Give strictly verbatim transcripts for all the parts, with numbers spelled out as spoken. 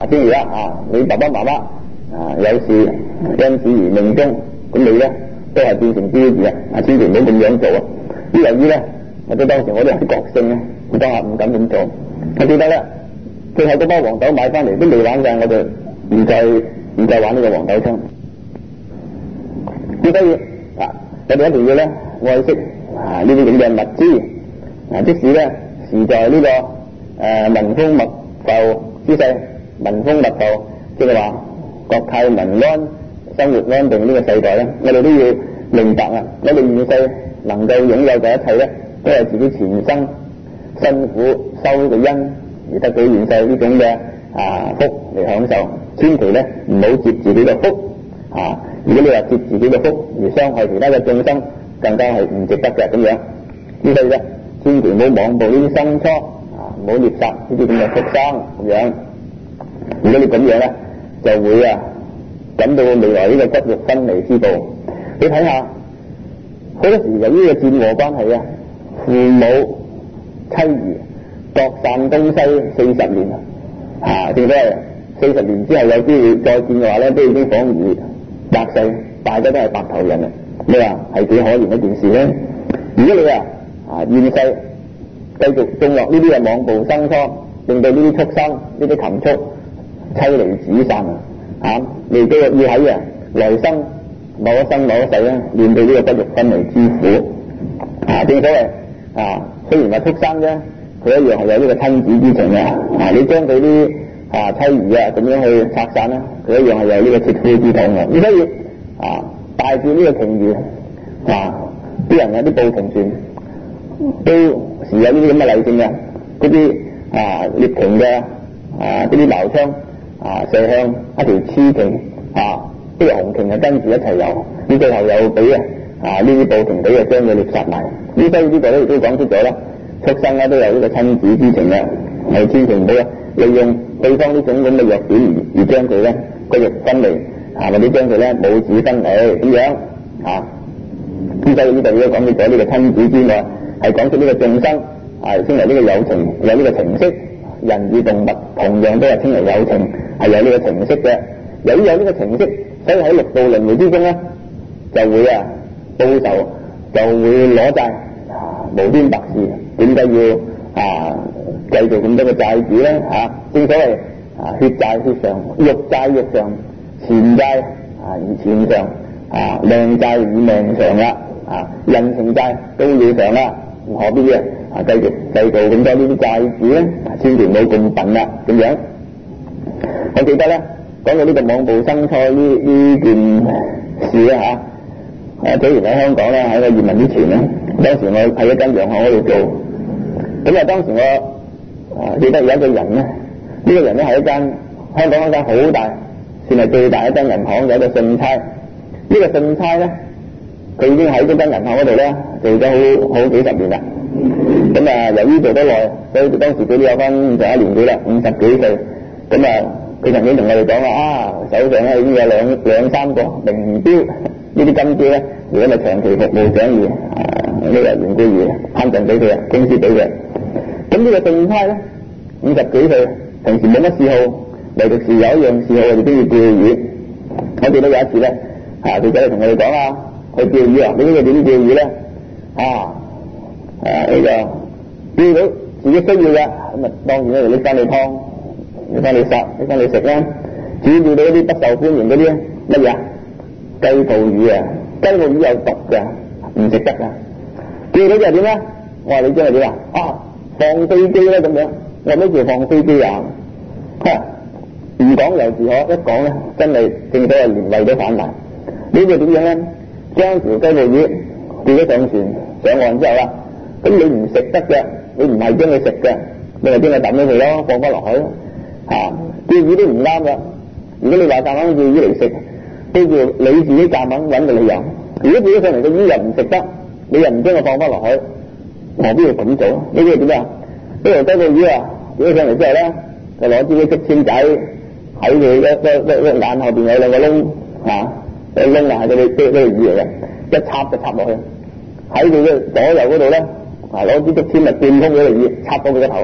啊，正如啦啊，你爸爸媽媽啊有事因此而命終，咁你咧都係變成標誌啊！千祈唔好咁樣做啊！呢由於咧，或者當時我都有啲覺性咧，我當下唔敢咁做。我記得咧，最後嗰包黃豆買翻嚟都未玩晒，我就唔再唔再玩呢個黃豆槍。咁所以啊，我哋一定要咧愛惜啊呢啲咁嘅物資啊，即使咧時在呢、這個誒、呃、民豐物阜之世，民豐物阜即係話國泰民安、生活安定呢個世代咧，我哋都要明白啊！我哋現世能夠擁有嘅一切咧，都係自己前生辛苦修嘅因而得到現世呢種嘅啊福嚟享受。千祈咧唔好接自己嘅福啊！如果你話接自己嘅福而傷害其他嘅眾生，更加係唔值得嘅咁樣。呢所以咧，千祈唔好妄報呢啲生瘡啊，唔好獵殺呢啲咁嘅畜生咁樣。如果你咁樣咧，就會啊感到未來呢個骨肉分離之道。你睇下，好多時由於個戰禍關係啊，父母妻兒各散東西四十年啊，正所謂四十年之後有機會再見嘅話咧，都已經恍如百世，大家都係白頭人啊！你話係幾可憐一件事咧？如果你啊啊現世繼續種落呢啲嘅妄報生瘡，令到呢啲畜生、呢啲禽畜妻離子散啊！啊，你都要喺啊來生某一生某一世咧，面對呢個骨肉分離之苦啊！正所謂啊，雖然話畜生啫，佢一樣係有呢個親子之情嘅啊！你將佢啲啊妻兒啊咁樣去拆散咧，佢一樣係有呢個切膚之痛嘅。咁所以啊，帶住呢個情誼啊，啲人有啲報情船都時有呢啲咁嘅例證嘅，嗰啲啊獵禽嘅啊呢啲矛槍啊射向一條雌鯨啊，呢個雄鯨啊跟住一齊游，呢最後又俾啊啊呢啲報情俾啊將佢獵殺埋。呢所以呢個咧亦都講出咗啦，畜生咧都有呢個親子之情嘅，係千祈唔好啦，利用對方呢種咁嘅弱點而而將佢咧骨肉分離啊，或者將佢咧母子分離咁樣啊。咁所以呢度要講到咗呢個親子之外，係講出呢個眾生啊稱為呢個有情，有呢個情識。人與動物同樣都係稱為有情，係有呢個情識嘅。由於有呢個情識，所以喺六道輪迴之中咧，就會啊報仇，就會攞債啊，無端白事。點解要啊計做咁多嘅債主咧？嚇、啊，正所謂啊血債血償，肉債肉償，錢債啊以錢償，啊命債以命償啦，啊人情債都要償啦，何必啊啊繼續製造咁多呢啲債主咧？千祈唔好咁笨啦咁樣。我記得咧講到呢個妄報生瘡呢呢件事咧嚇，啊早年喺香港咧喺個移民之前咧，當時我喺一間洋行嗰度做，咁啊當時我啊記得有一個人咧，呢、這個人咧係一間香港一間好大，算係最大一間銀行嘅一個信差。呢、這個信差咧，佢已經喺嗰間銀行嗰度咧做咗好好幾十年啦。咁啊由於做得耐，所以當時佢都有翻就一年幾啦，五十幾歲。咁啊佢曾經同我哋講話啊，手上咧已經有兩兩三個名錶呢啲金錶咧，如果咪長期服務獎義啊呢個緣故而慳贈俾佢啊，公司俾佢。咁呢個信差咧五十幾歲，平時冇乜嗜好，唯獨是有一樣嗜好，我哋都要釣魚。我記得有一次咧，啊佢仔同我哋講啊，去釣魚啊，你呢個點釣魚咧？啊啊呢個釣到自己需要嘅，咁啊當然咧就拎翻嚟劏，拎翻嚟殺，拎翻嚟食啦。至於釣到一啲不受歡迎嗰啲乜嘢？雞泡魚啊，雞泡魚有毒嘅，唔食得噶。釣到就係點咧？我話你知係點啊？啊放飛機咧咁樣，我話咩叫放飛機啊？唔講由自可，一講咧真係正所謂連胃都反彈。呢個點樣咧？將條雞泡魚釣咗上船上岸之後啦，咁你唔食得嘅，你唔係將佢食嘅，你咪將佢抌咗佢咯，放翻落海咯。嚇，釣魚都唔啱噶。如果你話夾硬釣魚嚟食，都叫你自己夾硬揾個理由。如果釣咗上嚟個魚又唔食得，你又唔將佢放翻落海，何必要咁做？呢啲係點啊？呢條雞泡魚啊，釣咗上嚟之後咧，就攞支竹籤仔喺佢一一一眼後邊有兩個窿嚇，個窿啊係嗰啲嗰嗰條魚嚟嘅，一插就插落去，喺佢嘅左右嗰度咧，啊攞支竹籤咪貫通嗰條魚，插到佢個頭，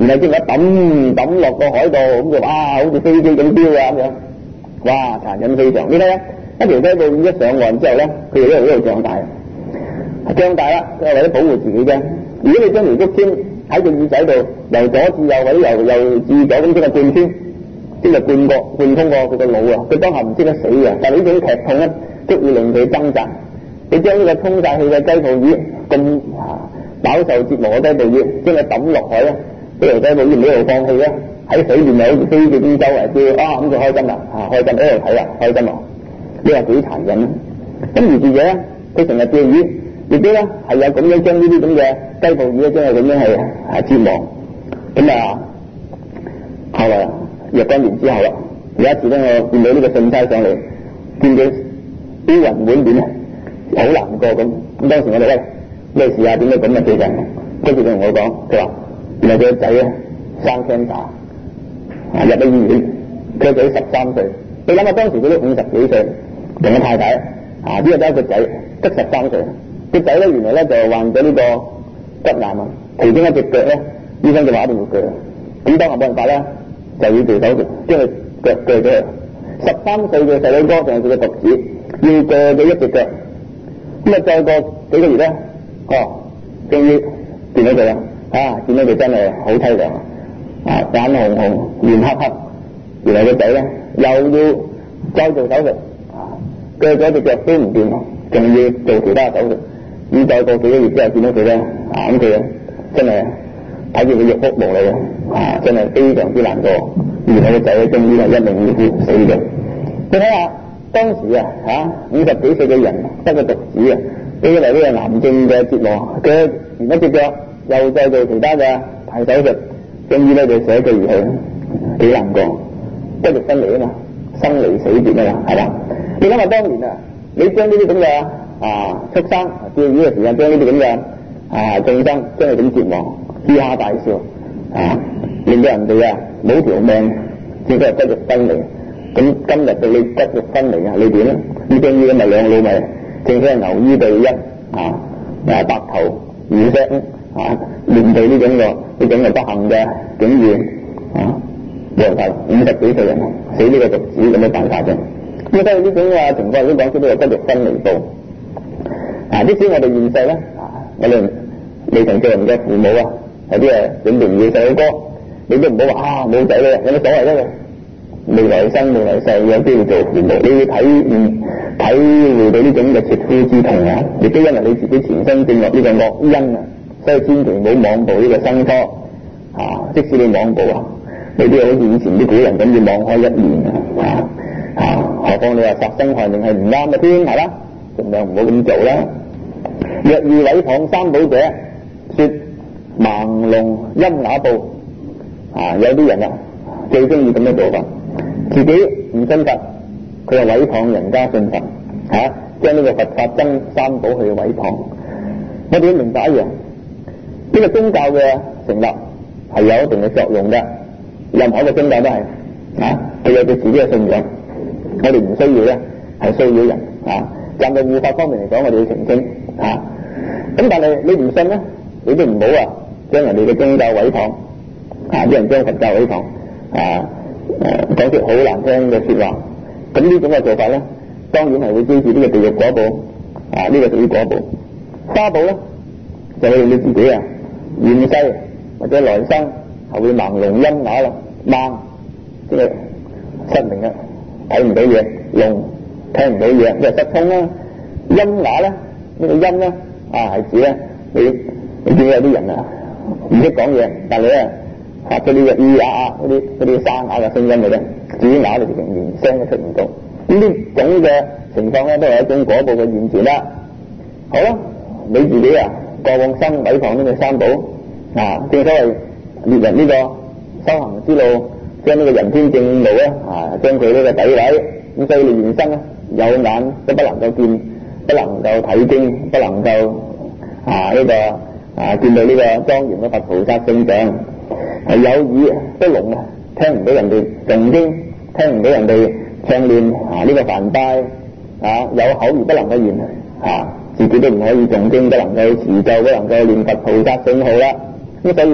然後即刻抌抌落個海度，咁就哇好似飛機咁飆啊咁樣，哇殘忍非常。你睇下一條雞泡魚一上岸之後咧，佢就一路一路長大，長大啦，佢係為咗保護自己啫。如果你將條竹籤喺個耳仔度由左至右或者由右至左咁即係貫穿，即係貫過貫通過佢個腦啊，佢當下唔知得死嘅。但係呢種劇痛咧，足以令佢掙扎。你將呢個通晒氣嘅雞泡魚咁飽受折磨嘅雞泡魚，將佢抌落海咧，呢條雞泡魚唔喺度放棄咧，喺水面又好似飛住邊周圍跳啊，咁就開心啦，啊開心喺度睇啦，開心咯。呢個幾殘忍啊！咁而自者咧，佢成日釣魚，亦都咧係有咁樣將呢啲咁嘅雞泡魚咧，將佢咁樣係係折磨。咁啊，後來若干年之後啦，有一次咧，我見到呢個信差上嚟，見到烏雲滿面啊，好難過咁。咁當時我哋咧咩事啊？點解咁啊？最近跟住佢同我講，佢話原來佢個仔咧生 cancer 啊，入咗醫院，佢個仔十三歲。你諗下當時佢都五十幾歲，同個太太啊，只係得一個仔，得十三歲。個仔咧原來咧就患咗呢個骨癌啊，其中一隻腳咧，醫生就話一定要鋸。咁當下冇辦法咧，就要做手術，將佢腳鋸咗佢。十三歲嘅細佬哥仲係佢嘅獨子，要鋸咗一隻腳。咁啊再過幾個月咧，哦，終於見到佢啦，啊，見到佢真係好淒涼啊，眼紅紅，面黑黑。原來個仔咧又要再做手術，鋸咗隻腳都唔掂，仲要做其他手術。咁再過幾個月之後見到佢咧，啊咁佢真係睇住佢欲哭無淚嘅，啊真係非常之難過。原來個仔咧終於係一命嗚呼死咗。你睇下當時啊，嚇五十幾歲嘅人得個獨子啊，因為呢個癌症嘅折磨，佢完一隻腳又再做其他嘅大手術，終於咧就捨佢而去，幾難過。繼續分離啊嘛，生離死別啊嘛，係嘛？你諗下當年啊，你將呢啲咁嘅啊畜生釣魚嘅時間，將呢啲咁嘅啊眾生將佢咁折磨，嘻哈大笑啊，令到人哋啊冇條命，只不過骨肉分離。咁今日到你骨肉分離啊，你點咧？呢將呢咁咪兩老咪，正所謂牛衣對一啊，啊白頭如石啊，面對呢種個呢種嘅不幸嘅境遇啊。冇辦法，五十幾歲人死呢個獨子咁嘅辦法啫。咁所以呢種嘅情況都講出呢個骨肉分離道。啊，即使我哋現世咧，啊，我哋未曾做人嘅父母啊，有啲誒準備要細佬哥，你都唔好話啊冇仔咧，有乜所謂咧？未來生未來世有機會做父母，你要體嗯體會到呢種嘅切膚之痛啊！亦都因為你自己前生種落呢個惡因啊，所以千祈唔好妄步呢個生初啊！即使你妄步啊，你都好似以前啲古人咁要網開一面啊！啊，何況你話殺生害命係唔啱嘅添，係啦，盡量唔好咁做啦。若遇毀謗三寶者，說盲聾瘖啞報啊！有啲人啊，最中意咁樣做法，自己唔信佛，佢又毀謗人家信佛，嚇、啊，將呢個佛法僧三寶去毀謗。我哋要明白一樣，呢、這個宗教嘅成立係有一定嘅作用嘅。任何一個宗教都係啊，佢有佢自己嘅信仰，我哋唔需要咧係騷擾人啊。站在護法方面嚟講，我哋要澄清啊。咁但係你唔信咧，你都唔好啊，將人哋嘅宗教毀謗啊，啲人將佛教毀謗啊，誒講出好難聽嘅説話。咁呢種嘅做法咧，當然係會招致呢個地獄果報啊，呢、這個屬於果報。花報咧就係你自己啊，現世或者來生係會盲聾瘖啞啦，盲即係失明啊，睇唔到嘢；聾聽唔到嘢，即係失聰啦。瘖啞咧，呢個瘖咧啊係指咧你你見有啲人啊唔識講嘢，但係咧發出呢個咿呀呀嗰啲嗰啲沙啞嘅聲音嘅咧，至於啞你直情連聲都出唔到。咁呢種嘅情況咧都係一種果報嘅現象啦。好啦，你自己啊過往生毀謗呢個三寶啊，正所謂獵人呢個修行之路，將呢個人天正路咧啊，將佢呢個詆毀，咁所以你現生咧有眼都不能夠見，不能夠睇經，不能夠啊呢、這個啊見到呢個莊嚴嘅佛菩薩聖像，係有耳都聾啊，聽唔到人哋誦經，聽唔到人哋唱念啊呢、這個梵唄啊，有口而不能夠言啊，自己都唔可以誦經，不能夠持咒，不能夠念佛菩薩聖號啦。咁所以咧，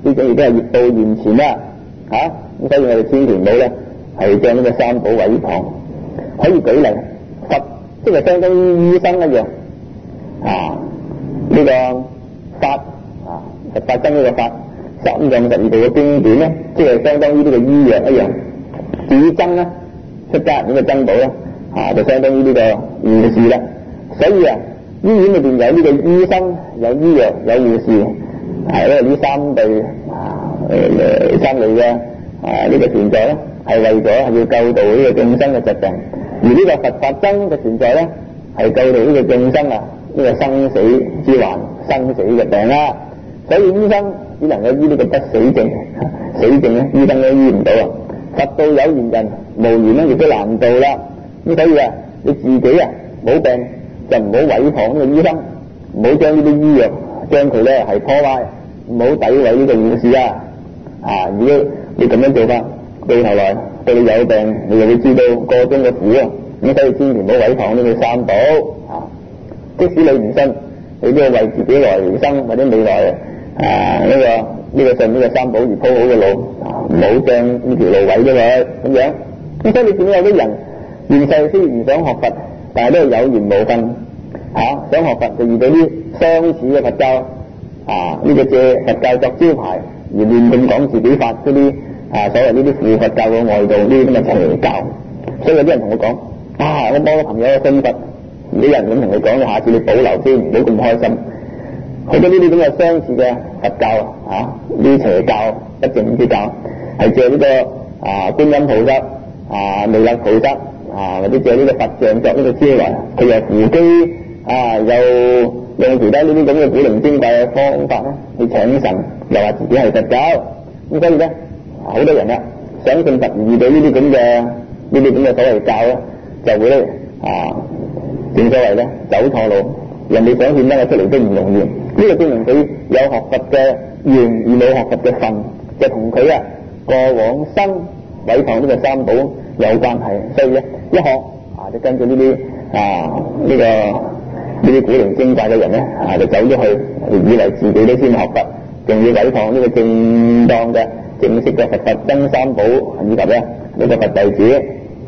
呢種亦都係業報現前啦，嚇、啊、咁所以我哋千祈唔好咧係將呢個三寶毀謗。可以舉例，佛即係相當於醫生一樣，啊呢、這個法啊佛法僧呢個法，三藏十二部嘅經典咧，即係相當於呢個醫藥一樣。至於僧咧，出家人呢個僧寶咧，啊就相當於呢個護士啦。所以啊，醫院裏邊有呢個醫生、有醫藥、有護士，係因為呢三對啊誒三類嘅啊呢個存在咧，係為咗係要救度呢個眾生嘅疾病。而呢個佛法僧嘅存在咧，係救度呢個眾生啊呢個生死之患、生死嘅病啦。所以醫生只能夠醫呢個不死症，死症咧醫生都醫唔到啊。佛道有緣人，無緣咧亦都難度啦。咁所以啊，你自己啊冇病就唔好毀謗呢個醫生，唔好將呢啲醫藥將佢咧係破壞，唔好詆毀呢個護士啊。啊，如果你咁樣做法，到頭來到你有病，你就會知道個中嘅苦啊。咁所以千祈唔好毀謗呢個三寶啊。即使你唔信，你都要為自己來生或者未來啊呢、這個呢、這個信呢個三寶而鋪好嘅路，唔好將呢條路毀咗佢咁樣。咁所以你見到有啲人現世雖然想學佛，但係都係有緣無分嚇、啊，想學佛就遇到啲相似嘅佛教啊，呢、這個借佛教作招牌而亂咁講自己發嗰啲啊所謂呢啲附佛教嘅外道呢啲咁嘅邪教。所以有啲人同我講啊，我幫個朋友信佛，啲人咁同你講，下次你保留先，唔好咁開心。好多呢啲咁嘅相似嘅佛教啊，呢啲邪教、不正之教，係借呢、這個啊觀音菩薩啊、彌勒菩薩啊，或者借呢個佛像作呢個招來，佢又扶乩啊，又用其他呢啲咁嘅古靈精怪嘅方法咧去請神，又話自己係佛教。咁所以咧，好多人啊想信佛而遇到呢啲咁嘅呢啲咁嘅所謂教咧，就會咧啊正所謂咧走錯路，人哋想顯得出嚟都唔容易。呢、這個證明佢有學佛嘅緣而冇學佛嘅份，就同佢啊過往生毀謗呢個三寶有關係。所以咧一學啊就跟住呢啲啊呢、這個呢啲古靈精怪嘅人咧啊就走咗去，以為自己都先學佛，仲要毀謗呢個正當嘅正式嘅佛法僧三寶以及咧呢、這個佛弟子。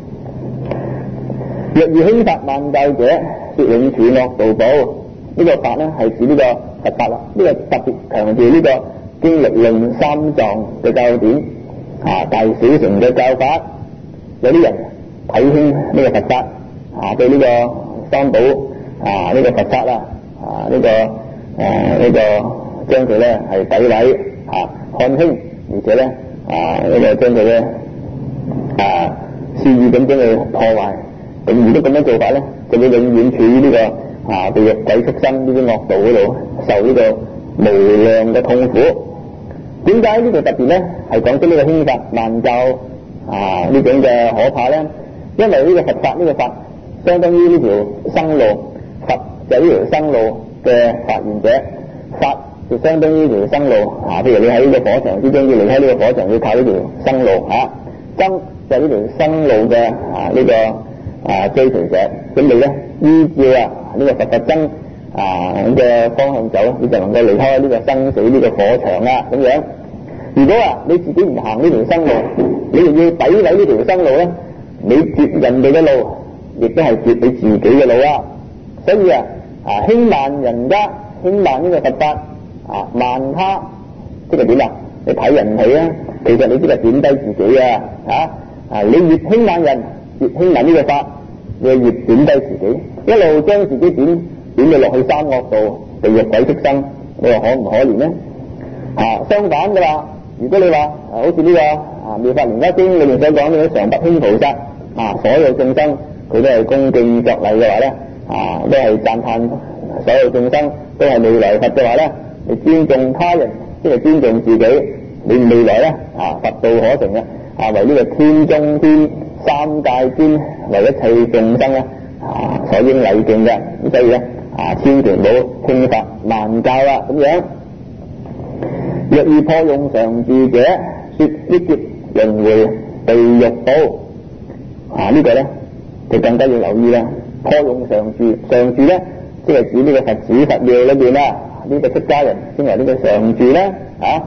若遇輕發萬教者，說永處惡道報。呢、這個法咧係指呢個佛法啦，呢、這個特別強調呢個經律論三藏嘅教典啊，大小乘嘅教法。有啲人睇輕呢個佛法啊，對呢個三寶啊呢、這個佛法啦啊呢、這個誒呢、啊這個將佢咧係詆毀啊看輕，而且咧啊呢、這個將佢咧啊肆意咁將佢破壞。咁如果咁樣做法咧，就會永遠處於呢、這個啊地獄鬼畜生呢啲惡道嗰度，受呢個無量嘅痛苦。點解呢度特別咧係講出呢個輕發萬教啊呢種嘅可怕咧？因為呢個佛法呢、這個法相當於呢條生路，佛就係呢條生路嘅發現者，法就相當於呢條生路啊。譬如你喺呢個火場之中要離開呢個火場，要靠呢條生路嚇，僧就係呢條生路嘅啊呢、這個。啊追隨者，咁你咧依照啊呢、這個佛法僧啊咁嘅方向走，你就能夠離開呢個生死呢個火場啦咁樣。如果啊你自己唔行呢條生路，你又要詆毀呢條生路咧，你截人哋嘅路，亦都係截你自己嘅路啦。所以啊啊輕慢人家，輕慢呢個佛法啊慢他，即係點啊？你睇人唔起啊，其實你即係貶低自己啊嚇啊！你越輕慢人，越輕慢呢個法，你越貶低自己，一路將自己貶貶到落去三惡道、地獄鬼畜生，你話可唔可憐呢？啊，相反嘅話，如果你話啊，好似呢、這個啊《妙法蓮華經》裏面所講呢個常不輕菩薩啊，所有眾生佢都係恭敬作禮嘅話咧，啊，都係讚歎所有眾生都係未來佛嘅話咧，你尊重他人，即係尊重自己，你未來咧啊佛道可成嘅啊，為呢個天中天。三界天為一切眾生咧啊所應禮敬嘅，咁所以咧啊千祈唔好輕發萬教啦咁樣。若遇破用常住者，說億劫輪迴地獄報啊，這個、呢個咧就更加要留意啦。破用常住，常住咧即係指呢個佛寺佛廟裏邊啦，呢、這個出家人稱為呢個常住啦啊。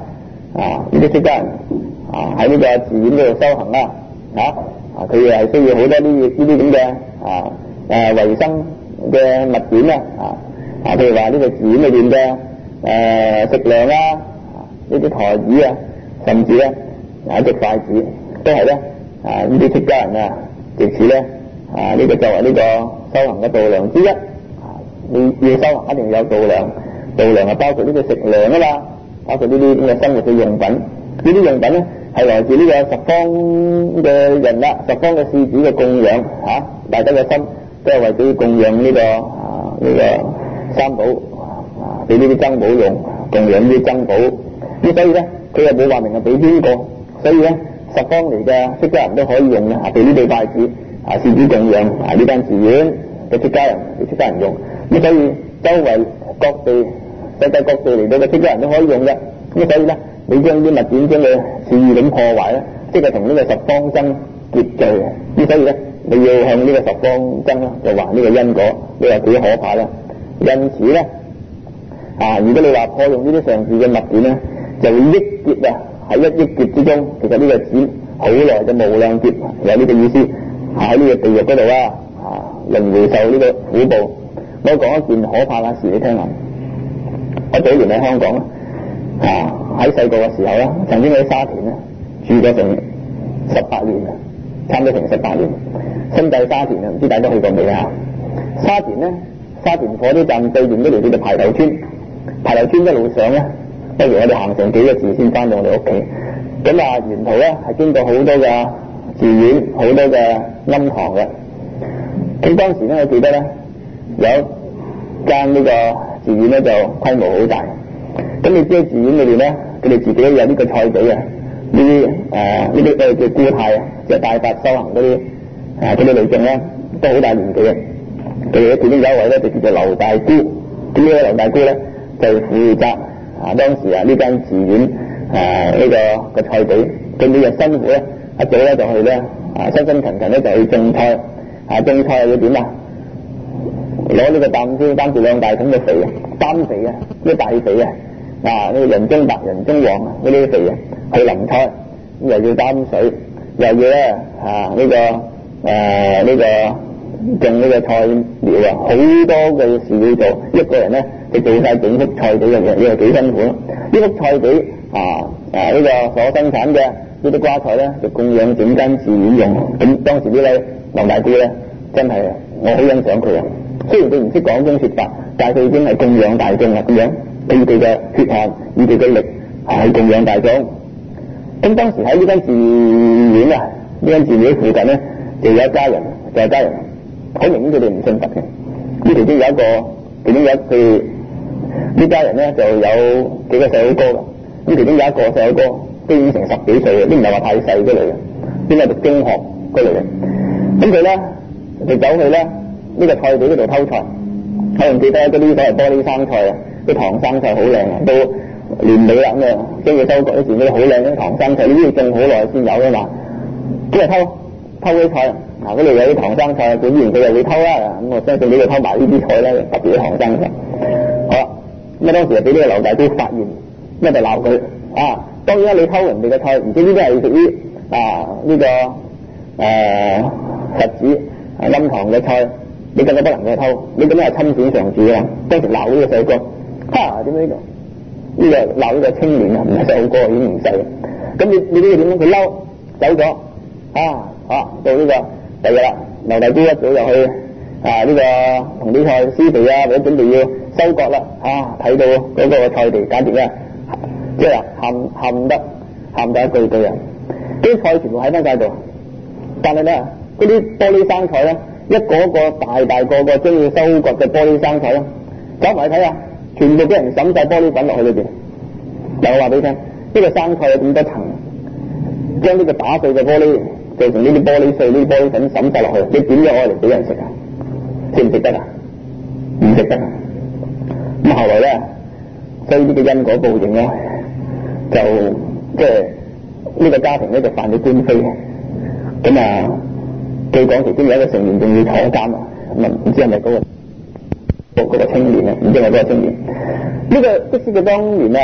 啊呢啲出家人啊喺呢個寺院嗰度修行啦，啊啊佢係需要好多呢呢啲咁嘅啊誒衞生嘅物件啊，啊啊譬如話呢個寺院裏邊嘅誒食糧啦，呢啲台椅啊，甚至咧有一隻筷子都係咧啊呢啲出家人啊，藉此咧啊呢個作為呢個修行嘅度量之一。你要修行一定要有度量，度量係包括呢個食糧啊嘛，包括呢啲咁嘅生活嘅用品，呢啲用品咧係來自呢個十方嘅人啦，十方嘅施主嘅供養嚇、啊，大家嘅心都係為咗供養呢、這個啊呢、這個三寶啊，俾呢啲僧寶用，供養呢啲僧寶，咁所以咧佢又冇話明係俾邊個，所以咧十方嚟嘅出家人都可以用嘅，俾呢對筷子啊施主供養啊呢間寺院嘅出家人俾出家人用。咁所以周圍各地世界各地嚟到嘅出家人都可以用嘅，咁所以咧你將啲物件將佢肆意咁破壞咧，即係同呢個十方僧結罪嘅，咁所以咧你要向呢個十方僧啦就還呢個因果，你話幾可怕啦？因此咧啊，如果你話破用呢啲上述嘅物件咧，就會億劫啊，喺一億劫之中，其實呢個指好耐嘅無量劫，有呢個意思喺呢個地獄嗰度啊啊輪迴受呢個苦報。我講一件可怕嘅事你聽下。我早年喺香港啊，喺細個嘅時候咧，曾經喺沙田咧住咗成十八年，差唔多成十八年。新界沙田啊，唔知大家去過未啊？沙田咧，沙田火車站對面嗰條叫做排頭村，排頭村一路上咧，不如我哋行成幾個字先翻到我哋屋企。咁啊，沿途咧係經過好多嘅寺院，好多嘅庵堂嘅。咁當時咧，我記得咧。有間呢個寺院咧就規模好大，咁你知喺寺院裏邊咧，佢哋自己有呢個菜地啊，呢啲誒呢啲誒叫姑太啊，即係大法修行嗰啲誒嗰啲女眾咧，都好大年紀嘅。佢哋其中有一位咧就叫做劉大姑，咁呢位劉大姑咧就負責啊當時啊呢間寺院誒呢、啊這個個菜地，佢每日辛苦咧一早咧就去咧啊辛辛勤勤咧就去種菜，啊種菜要點啊？攞呢個擔先擔住兩大桶嘅肥啊，擔肥啊，呢大肥啊，啊呢個人中白人中黃啊，呢啲肥啊，去淋菜，咁又要擔水，又要咧啊呢、這個誒呢、呃這個種呢個菜苗啊，好多嘅事要做，一個人咧就做晒整幅菜地嘅嘢，呢個幾辛苦咯。呢幅菜地啊啊呢、這個所生產嘅呢啲瓜菜咧，就供養整間寺院用。咁當時呢位劉大姑咧，真係我好欣賞佢啊！雖然佢唔識講經說法，但係佢已經係供養大眾啦，咁樣以佢嘅血汗，以佢嘅力係供養大眾。咁當時喺呢間寺院啊，呢間寺院附近咧，就有一家人，就係家人，好明顯佢哋唔信佛嘅。呢其中有一個，其中有一佢呢家人咧就有幾個細佬哥㗎。咁其中有一個細佬哥都已經成十幾歲嘅，都唔係話太細出嚟嘅，應該係讀中學出嚟嘅。咁佢咧就走去咧。呢個菜地嗰度偷菜，可能記得嗰啲所謂玻璃生菜啊，啲唐生菜好靚啊，到年尾啦咁啊，跟住收割嗰時嗰啲好靚啲唐生菜，呢啲種好耐先有㗎嘛，咁啊偷偷啲菜，嗱嗰度有啲唐生菜，佢依然佢又會偷啦，咁我相信呢個偷埋呢啲菜咧，特別啲唐生菜。好啦，咁啊當時就俾呢個劉大姑發現，咁就鬧佢啊，當然啦，你偷人哋嘅菜，唔知呢啲係屬於啊呢、這個誒佛寺庵堂嘅菜。你更加不能夠偷，你咁樣係侵佔上主啊！當時鬧呢個細哥，哈點解呢個呢個鬧呢個青年啊，唔係細哥，已經唔細啦。咁你你呢個點樣？佢嬲走咗啊啊！到呢、這個第二日啦，劉大姑一早就去啊呢、這個同啲菜施肥啊，或者準備要收割啦啊！睇到嗰個菜地簡直咧，即係喊喊得喊得一句句啊！啲菜全部喺翻晒度，但係咧嗰啲玻璃生菜咧。一個一個大大個個將要收割嘅玻璃生菜咯，走埋去睇下，全部俾人抌晒玻璃粉落去裏邊。嗱，我話俾你聽，呢、這個生菜有咁多層，將呢個打碎嘅玻璃做成呢啲玻璃碎，呢啲玻璃粉抌晒落去，你點樣愛嚟俾人食啊？值唔值得啊？唔值得啊！咁後來咧，所以呢個因果報應咧，就即係呢個家庭咧就犯咗官非，咁啊。據講其中有一個成員仲要坐監啊，咁啊唔知係咪嗰個嗰、嗰個青年啊？唔知係咪嗰個青年？呢、呢個即使佢當年啊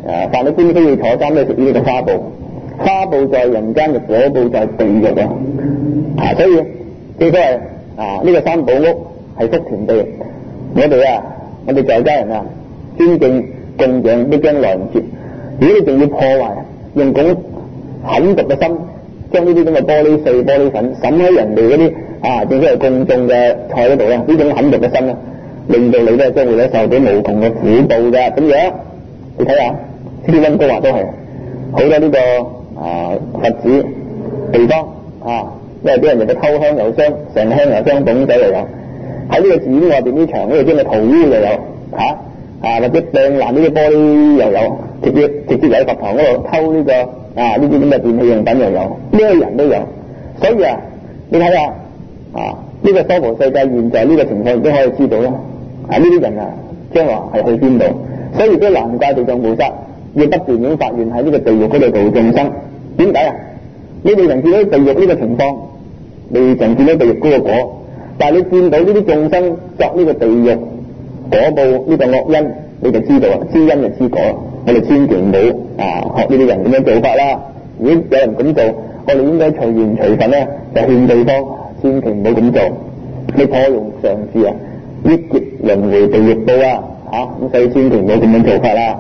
誒犯咗官非要坐監都食呢個花報，花報在人間嘅，果報在地獄啊！啊，所以正所謂啊，呢、這個三寶屋係福田地，我哋啊，我哋在家人啊，尊敬供養都將來唔切。如果你仲要破壞，用咁狠毒嘅心，將呢啲咁嘅玻璃碎、玻璃粉滲喺人哋嗰啲啊，正所謂供眾嘅菜嗰度咧，呢種狠毒嘅心咧，令到你咧將會咧受到無窮嘅苦報嘅。咁樣你睇下，呢啲溫哥華都係好多呢、這個啊佛寺地方啊，因為啲人哋嘅偷香油箱，成香油箱桶仔又有，喺呢個寺院外邊啲牆呢度將佢塗污又有嚇。啊，或者掟爛呢啲玻璃又有，直接直接喺佛堂嗰度偷呢、這個啊呢啲咁嘅電器用品又有，咩人都有。所以啊，你睇下啊，呢、這個娑婆世界現在呢個情況都可以知道啦。啊，呢啲人啊，將來係去邊度？所以都難怪地藏菩薩要不斷咁發願喺呢個地獄嗰度度眾生。點解啊？你哋人見到地獄呢個情況，你哋人見到地獄嗰個果，但係你見到呢啲眾生作呢個地獄果報呢個惡因，你就知道啦，知因就知果。我哋千祈唔好啊學呢啲人咁樣做法啦。如果有人咁做，我哋應該隨緣隨分咧，就勸對方千祈唔好咁做。你破用上智啊，億劫輪迴地獄報啊，吓咁所以千祈唔好咁樣做法啦。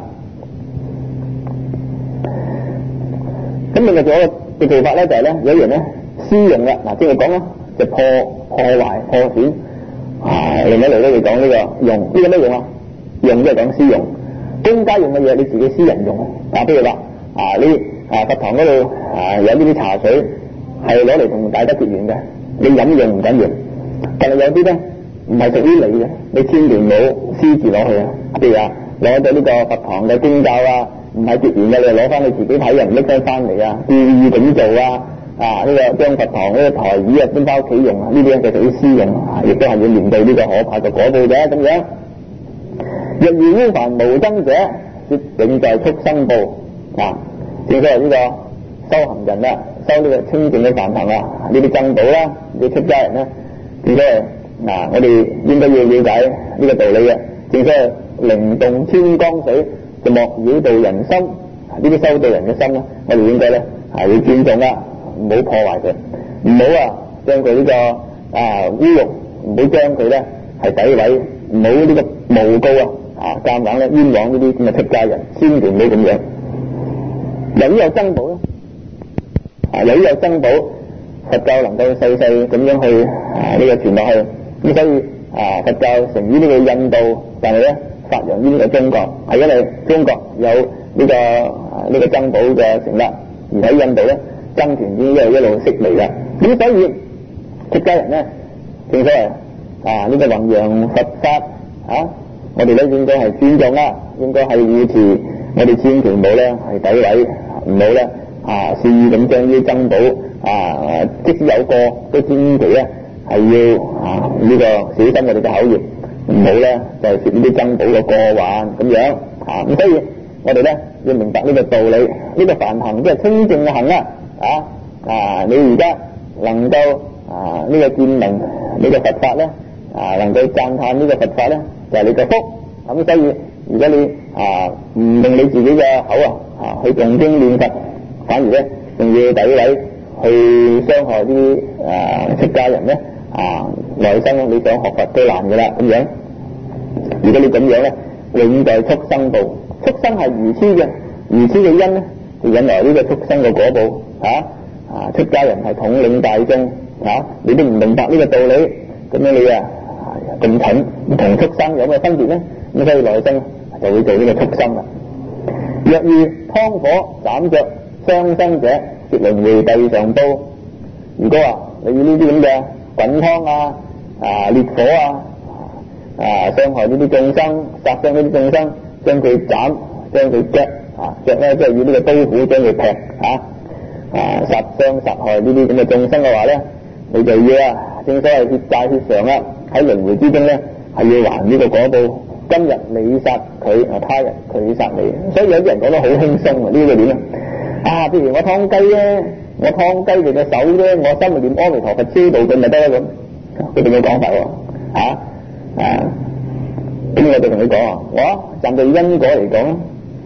咁另外仲有一個嘅做法咧，就係、是、咧有啲人咧私用啦，嗱即係講啦，就破破壞破損。啊，另一類咧，你講呢個用，呢、這個咩用啊？用即係講私用，公家用嘅嘢你自己私人用啊。譬如話啊，你啊佛堂嗰度啊有呢啲茶水係攞嚟同大家結緣嘅，你飲用唔緊要，但係有啲咧唔係屬於你嘅，你千祈唔好私自攞去啊。譬如話攞咗呢個佛堂嘅經教啊，唔係結緣嘅，你攞翻你自己睇人拎翻翻嚟啊，故意咁做啊。啊！呢、這個將佛堂呢個台椅啊搬翻屋企用啊，呢啲咧就屬於私用啊，亦都係要面對呢個可怕嘅果報嘅咁樣。若遇污凡無僧者，說永在畜生報啊！正所謂呢個修行人啦，修呢個清淨嘅梵行啊，呢啲僧寶啦，呢啲出家人咧，正所謂嗱，我哋應該要了解呢個道理嘅。正所謂靈動千江水，就莫擾到人心。呢啲修道人嘅心咧，我哋應該咧係要尊重啦。唔好破壞佢，唔好啊將佢呢個啊污辱，唔好將佢咧係詆毀，唔好呢個誣告啊啊夾硬咧冤枉呢啲咁嘅出家人，千祈唔好咁樣。由於有僧寶咧，啊由於有僧寶，佛教能夠世世咁樣去啊呢、這個傳落去，咁所以啊佛教成於呢個印度，但係咧發揚於呢個中國，係因為中國有呢、這個啊呢、這個僧寶嘅成立，而喺印度咧。僧團已經一路一路式微啦，咁所以出家人咧，正所謂啊呢、這個弘揚佛法啊，我哋咧應該係尊重啦，應該係護持，我哋千祈唔好咧係詆毀，唔好咧啊肆意咁將呢啲僧寶啊，即使有過都千祈咧係要啊呢、這個小心我哋嘅口業，唔好咧就係攝呢啲僧寶嘅過患咁樣啊，咁所以我哋咧要明白呢個道理，呢、這個梵行即係清淨嘅行啊。啊啊！你而家能夠啊呢、這個見聞呢、這個佛法咧啊，能夠讚歎呢個佛法咧，就係、是、你嘅福。咁、啊、所以如果你啊唔用你自己嘅口啊啊去誦經念佛，反而咧仲要詆毀去傷害啲啊出家人咧啊，來生你想學佛都難噶啦咁樣。如果你咁樣咧，永在畜生道。畜生係愚痴嘅，愚痴嘅因咧就引來呢個畜生嘅果報。啊啊！出家人係統領大眾啊，你都唔明白呢個道理，咁樣你啊咁蠢，同畜生有咩分別咧？咁所以來生就會做呢個畜生啦。若遇湯火斬着傷生者，說輪迴地上報。如果話你要呢啲咁嘅滾湯啊、啊烈火啊、啊傷害呢啲眾生、殺傷呢啲眾生，將佢斬、將佢剁啊，剁咧即係要呢個刀斧將佢劈啊。啊！殺傷殺害呢啲咁嘅眾生嘅話咧，你就要啊，正所謂血債血償啦。喺輪迴之中咧，係要還呢個果報。今日你殺佢，啊他日佢殺你，所以有啲人講得好輕鬆啊！呢、這個點啊？啊，譬如我劏雞咧，我劏雞佢嘅手咧，我心裏念阿彌陀佛超度佢咪得啦咁。佢哋嘅講法喎，啊啊！咁我就同你講啊，我站在因果嚟講，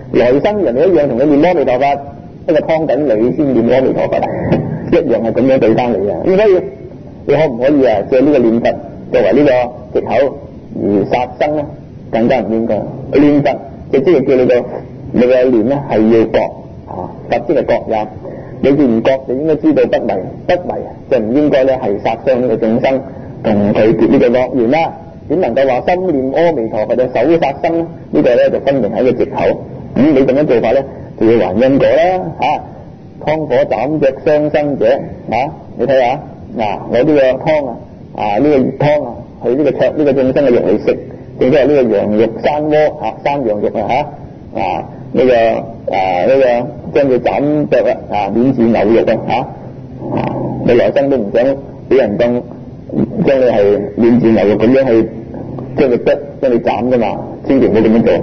來生人哋一樣同你念阿彌陀佛，不過劏緊你先念阿彌陀佛，一樣係咁樣對翻你啊！咁所以你可唔可以啊借呢個念佛作為呢個藉口而殺生咧？更加唔應該。念佛就即係叫你個你嘅念咧係要覺啊，佛即係覺也。你既唔覺就應該知道不為，不為就唔應該咧係殺傷呢個眾生，同佢結呢個惡緣啦。點能夠話心念阿彌陀佛就手殺生咧？呢個咧就分明係一個藉口。咁你咁樣做法咧，就要還因果啦嚇。湯火斬腳傷身者嚇，你睇下嗱，攞呢個湯啊啊呢個熱湯啊，去呢個灼呢個眾生嘅肉嚟食，亦都係呢個羊肉山鍋嚇，山羊肉啊嚇啊呢個啊呢個將佢斬腳啊啊免治牛肉啊嚇啊，你來生都唔想俾人當將你係免治牛肉咁樣去將佢剁將你斬噶嘛，千祈唔好咁樣做。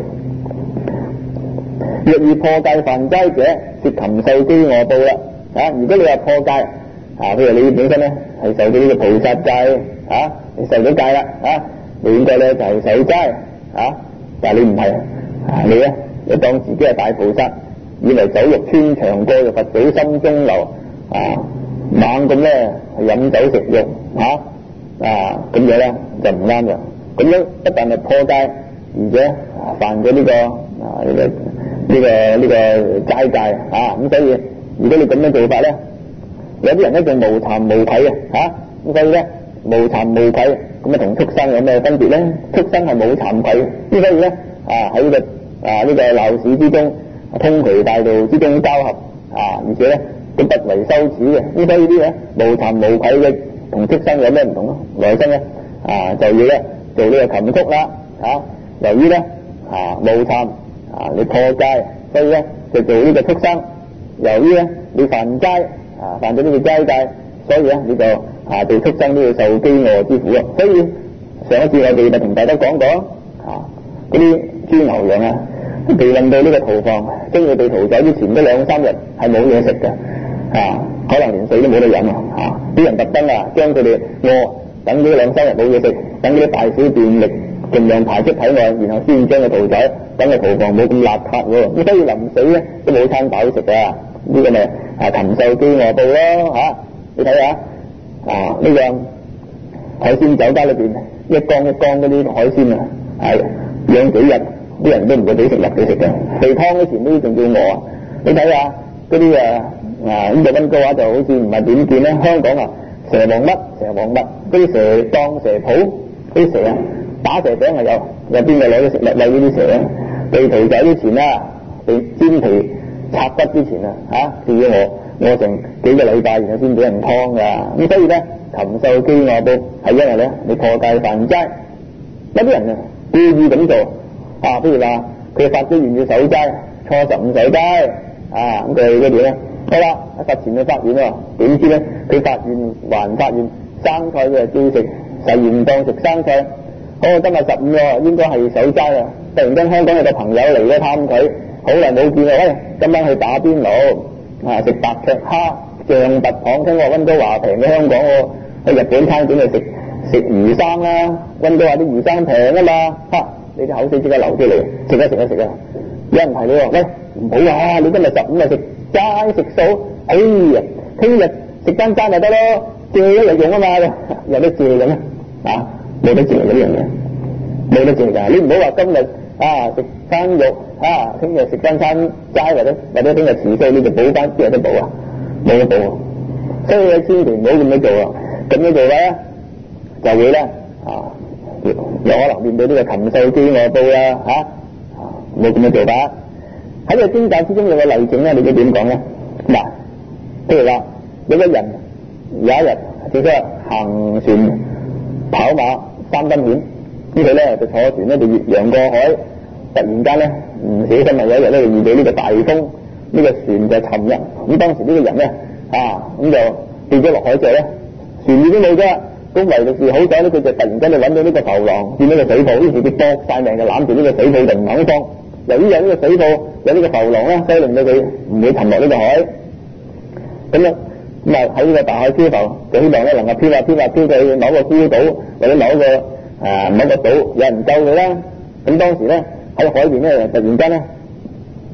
若遇破戒犯齋者，涉禽獸飢餓報啦嚇。如果你話破戒啊，譬如你本身咧係受到呢個菩薩戒嚇，你受咗戒啦嚇，你應該咧就係守齋嚇，但係你唔係啊，你咧你當自己係大菩薩，以為酒肉穿腸過就佛祖心中留啊，猛咁咧係飲酒食肉嚇啊，咁樣咧就唔啱嘅。咁樣不但係破戒，而且啊犯咗呢個啊呢個。呢、這個呢、這個齋戒啊，咁所以如果你咁樣做法咧，有啲人咧就無慚無愧啊嚇，咁所以咧無慚無愧，咁啊同畜生有咩分別咧？畜生係冇慚愧，咁所以咧啊喺呢個啊呢個鬧市之中，通衢大道之中交合啊，而且咧都不為羞恥嘅，咁所以啲咧無慚無愧嘅同畜生有咩唔同咯？來生咧啊就要咧做呢個禽畜啦嚇，由於咧啊無慚。啊！你破戒，所以咧就做呢個畜生。由於咧你犯齋啊，犯咗呢個齋戒，所以咧你就啊做畜生都要受飢餓之苦啊。所以上一次我哋就同大家講過啊，嗰啲豬牛羊啊，被運到呢個屠房，將佢哋屠宰之前嗰兩三日係冇嘢食嘅啊，可能連水都冇得飲啊！啲人特登啊，將佢哋餓，等呢兩三日冇嘢食，等呢啲大小便液盡量排出體外，然後先將佢屠宰。等個屠房冇咁邋遢喎，咁所以臨死咧都冇餐飽食啊！呢個咪啊禽獸飢餓報咯嚇，你睇下啊呢個海鮮酒家裏邊一缸一缸嗰啲海鮮啊，係養幾日啲人都唔會俾食落俾食嘅，肥湯嗰時都仲叫餓啊！你睇下嗰啲啊啊呢個溫哥華就好似唔係點見咧，香港啊蛇王乜蛇王乜嗰啲蛇檔蛇鋪嗰啲蛇啊打蛇餅係有，有邊個攞啲食物餵呢啲蛇啊？被屠宰之前啦，被煎皮拆骨之前啊，嚇，仲要餓餓成幾個禮拜，然後先俾人劏噶。咁所以咧，禽獸飢餓報係因為咧你破戒犯齋。有啲人啊故意咁做啊，譬如話佢發咗願要守齋，初十五守齋啊，咁佢嗰啲咧，好啦，喺佛前去發願喎，點知咧佢發願還發願，生菜佢就照食，誓願當食生菜。好，今日十五喎，應該係守齋啊！突然間香港有個朋友嚟咗探佢，好耐冇見啦，喂，今晚去打邊爐啊，食白灼蝦、象拔蚌，聽話溫哥華平過香港喎，去日本餐館度食食魚生啦，溫哥華啲魚生平啊嘛，嚇你啲口水即刻流出嚟，食啊食啊食啊！有人提你話，喂唔好啊，你今日十五日食齋食素，哎呀，聽日食單齋咪得咯，借一日用啊嘛，有得借嘅咩啊？冇得借呢樣嘢，冇得借㗎。你唔好話今日啊食生肉啊，聽日食翻餐齋或者或者聽日遲些，你就補翻，邊有得補啊？冇得補啊！所以你千祈唔好咁樣做啊！咁樣做咧就會咧啊，有可能面對呢個禽獸飢餓報啦嚇啊！冇咁樣做法。喺個經教之中有個例證咧，你知點講咧？嗱，譬如話有個人有一日叫做行船跑馬三分險，咁佢咧就坐船咧就越洋過海，突然間咧唔小心啊有一日咧遇到呢個大風，呢、這個船就沉入，咁當時呢個人咧啊咁就跌咗落海之後咧，船已經冇咗，咁唯獨是好彩咧，佢就突然間就揾到呢個浮浪，見到個水泡，於是佢搏晒命就攬住呢個水泡就唔肯放。由於有呢個水泡有呢個浮浪咧，所以令到佢唔會沉落呢個海。咁樣咁啊喺呢個大海漂浮，就希望咧能夠漂下漂下漂到去某個孤島或者某個誒、呃、某個島，有人救佢啦。咁當時咧喺海邊咧突然間咧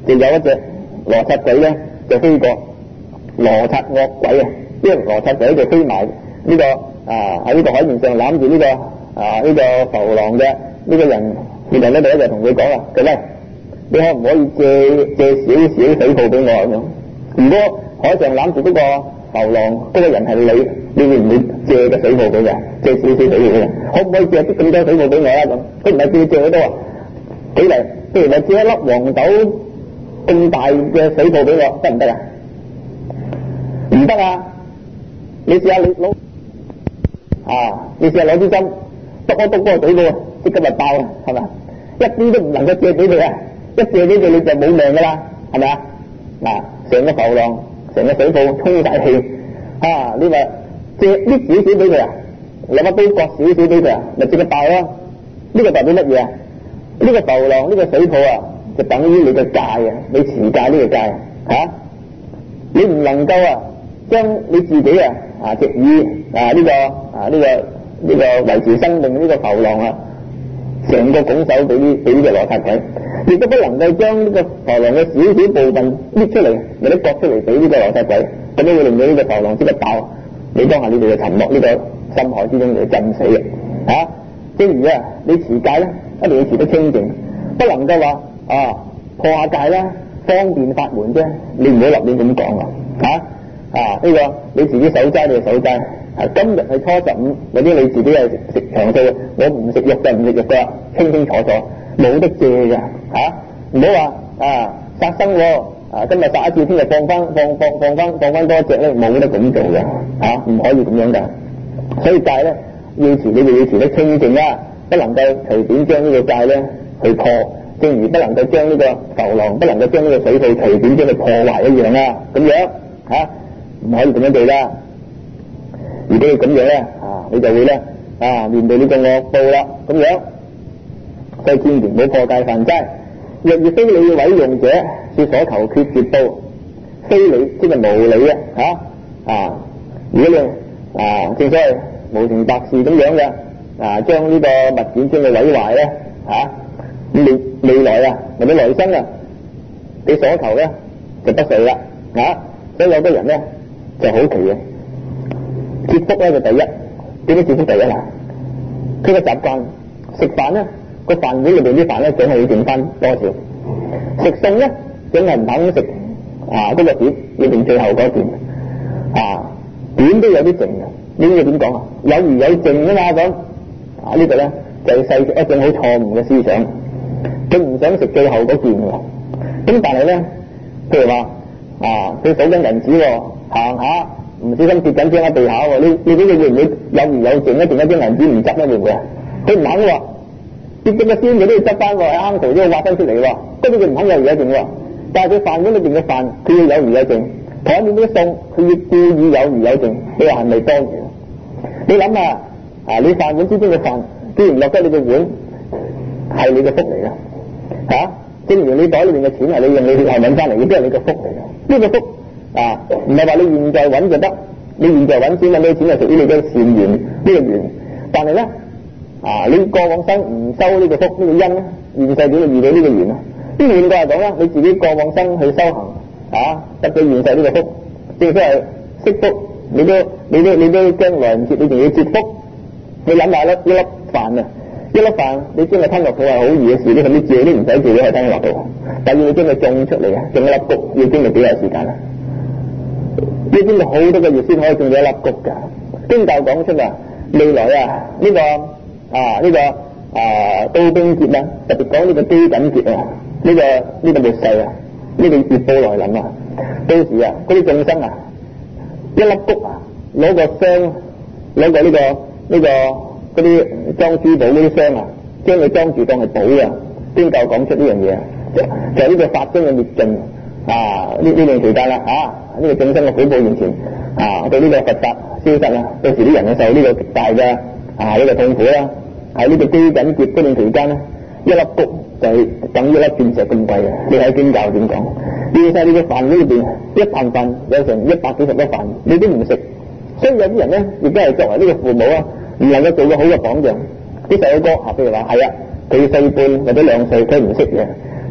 就有一隻羅剎鬼咧就飛過，羅剎惡鬼啊，呢個羅剎鬼就飛埋呢個啊喺呢個海面上攬住呢個啊呢個浮浪嘅呢個人，然後咧就一就同佢講啦，佢咧你可唔可以借借少少水泡俾我咁樣？如果海上攬住嗰個浮浪嗰個人係你，你會唔會借個水泡俾佢？借少少水泡俾佢？可唔可以借啲咁多水泡俾我啊？咁佢唔係借借好多啊，幾嚟？譬如話借一粒黃豆咁大嘅水泡俾我，得唔得啊？唔得啊！你試下你攞啊，你試下攞支針篤一篤嗰個水泡，即刻就爆啦，係咪？一啲都唔能夠借俾佢啊！一借俾佢你就冇命噶啦，係咪啊？嗱，成個浮浪，成個水泡充晒氣啊！你話借啲少少俾佢啊，攞把刀割少少俾佢啊，咪即刻爆咯！呢個代表乜嘢啊？呢個浮浪呢個水泡啊，就等於你嘅戒啊，你持戒呢個戒啊，你唔能夠啊將你自己啊啊藉以啊呢個啊呢個呢個維持生命呢個浮浪啊，成個拱手俾呢俾呢個羅剎鬼，亦都不能夠將呢個浮浪嘅少少部分搣出嚟，或者割出嚟俾呢個羅剎鬼，咁樣會令到呢個浮浪即刻爆，你當下你哋就沉落呢個深海之中嚟浸死嘅啊！正如啊，你持戒咧，一定要持得清淨，不能夠話啊破下戒啦，方便法門啫，你唔好立亂咁講啊！嚇啊呢、這個你自己守齋你就守齋，啊今日係初十五，或者你自己係食長素，我唔食肉就唔食肉噶，清清楚楚，冇得借㗎嚇，唔好話啊殺生喎，啊今日殺一次，聽日放翻放放放翻放翻多一隻咧，冇得咁做嘅嚇，唔、啊、可以咁樣㗎，所以戒咧要持，你哋要持得清淨啦，不能夠隨便將呢個戒咧去破，正如不能夠將呢個浮浪，不能夠將呢個水泡隨便將佢破壞一樣啊，咁樣嚇。唔可以咁樣做啦，如果你咁樣咧，啊，你就會咧啊面對呢個惡報啦，咁樣，所以千祈唔好破戒犯齋。若遇非理毀用者，是所求缺絕報。非理即係無理啊，嚇啊！如果你啊正所謂無情白事咁樣嘅啊，將呢個物件將佢毀壞咧嚇，咁你未來啊或者來生啊，你所求咧就不遂啦，嚇！所以有啲人咧。就好奇嘅，接福咧就第一，點解接福第一啊？佢個習慣食飯咧，個飯碗裏邊啲飯咧總係要剩翻多少，食餸咧總係唔肯食啊嗰、那個碟裏邊最後嗰段啊，點都有啲剩嘅，呢個點講啊？有餘有剩啊嘛咁啊，這個、呢個咧就係世俗一種好錯誤嘅思想，佢唔想食最後嗰件喎，咁但係咧，譬如話啊，佢數緊銀紙喎。行下唔小心跌緊張喺地下喎，你你估佢會唔會有餘有剩咧？定一張銀紙唔執咧會唔會啊？佢唔肯喎，跌咗個先佢都要執翻喎，喺坑渠都要挖翻出嚟喎，跟住佢唔肯有餘有剩喎。但係佢飯碗裏邊嘅飯，佢要有餘有剩；台面啲餸，佢要故意有餘有剩。你話係咪多餘？你諗下啊，你飯碗之中嘅飯，既然落得你個碗，係你嘅福嚟嘅嚇。正如你袋裏邊嘅錢係你用你血汗揾翻嚟，亦都係你嘅福嚟嘅。呢、這個福。啊，唔係話你現在揾就得，你現在揾錢揾到錢係屬於你嘅善緣呢個緣，但係咧啊，你過往生唔收呢個福呢、這個因咧，現世點會遇到呢個緣啊？呢個現代嚟講啦，你自己過往生去修行啊，得到現世呢個福，正所謂積福，你都你都你都將來唔切，你仲要積福，你諗下啦，一粒飯啊，一粒飯你將佢吞落肚係好易嘅事，你甚至自己都唔使自己去吞落肚，但要你將佢種出嚟啊，種一粒穀要經歷幾耐時間啊？呢邊度好多個月先可以種到一粒穀㗎。經教講出啊，未來啊呢、這個啊呢、這個啊刀兵劫啊，特別講呢個饑饉劫啊，呢、這個呢、這個末世啊，呢、這個月報來臨啊，到時啊嗰啲眾生啊，一粒穀啊，攞個箱，攞個呢、這個呢、這個嗰啲裝珠寶嗰啲箱啊，將佢裝住當係寶啊。經教講出呢樣嘢啊，就係、是、呢個法中嘅滅盡啊，呢呢段期間啦嚇。啊呢個眾生嘅苦報現前啊，對呢個佛法消失啦，到時啲人啊受呢個極大嘅啊呢、這個痛苦啦。喺呢個饑饉劫嗰段期間咧，一粒穀就係等於一粒鑽石咁貴嘅。你睇經教點講？你睇你個飯碗裏邊一啖飯有成一百幾十粒飯，你都唔食。所以有啲人咧，亦都係作為呢個父母啊，唔能夠做個好嘅榜樣。啲細佬哥啊，譬如話係啊，佢四半或者兩歲，佢唔識嘅，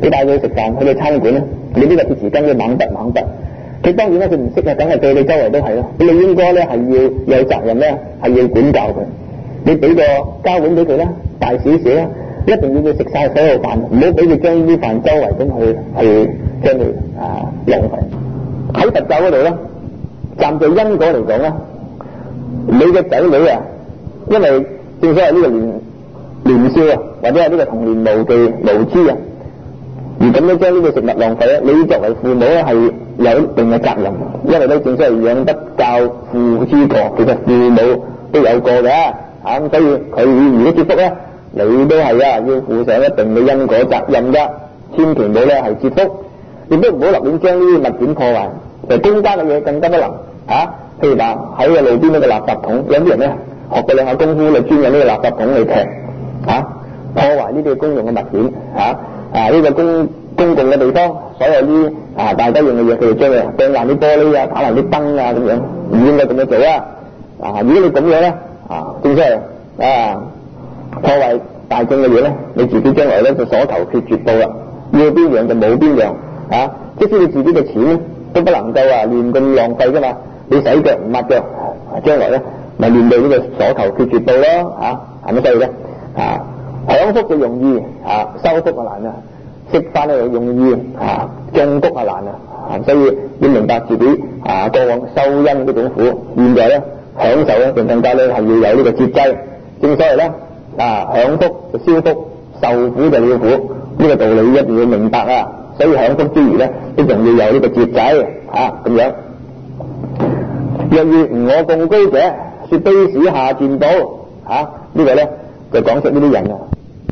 你帶佢去食飯，去到餐館咧，你呢個鐵匙羹要猛得猛得。佢當然咧，佢唔識啊，梗係對你周圍都係咯。你應該咧係要有責任咧，係要管教佢。你俾個膠碗俾佢啦，大少少啦，一定要佢食晒所有飯，唔好俾佢將呢啲飯周圍咁去去將佢啊浪費。喺佛教嗰度咧，站在因果嚟講咧，你嘅仔女啊，因為正所謂呢個年年少啊，或者係呢個童年無忌無知啊，而咁樣將呢個食物浪費咧，你作為父母咧係有一定嘅責任，因為咧正所謂養不教父之過，其實父母都有過嘅啊，咁所以佢如果接福咧，你都係啊要負上一定嘅因果責任噶，千祈唔好咧係接福，亦都唔好立亂將呢啲物件破壞，就公家嘅嘢更加不能啊。譬如話喺個路邊嗰個垃圾桶，有啲人咧學過兩下功夫，你專用呢個垃圾桶嚟劈啊，破壞呢啲公用嘅物件啊啊呢、這個公公共嘅地方，所有啲啊大家用嘅嘢，佢哋將佢掟爛啲玻璃啊，打爛啲燈啊咁樣，唔應該咁樣做啊！啊，如果你咁樣咧啊，正所謂啊破壞大眾嘅嘢咧，你自己將來咧就所求缺絕到啦，要邊樣就冇邊樣啊！即使你自己嘅錢咧都不能夠啊亂咁浪費噶嘛，你洗腳唔抹腳，將來咧咪面對呢個所求缺絕到咯啊！係咪所以咧啊？享福就容易啊，收福啊難啊！食飯咧又容易啊，種福啊難啊！所以要明白自己啊過往修因呢種苦，現在咧享受咧就更加咧係要有呢個節制。正所謂咧啊，享福就消福，受苦就了苦，呢、這個道理一定要明白啊！所以享福之餘咧，都仲要有呢個節制啊咁樣。若遇吾我共高者，說卑使下賤道啊！這個、呢個咧就講出呢啲人啊。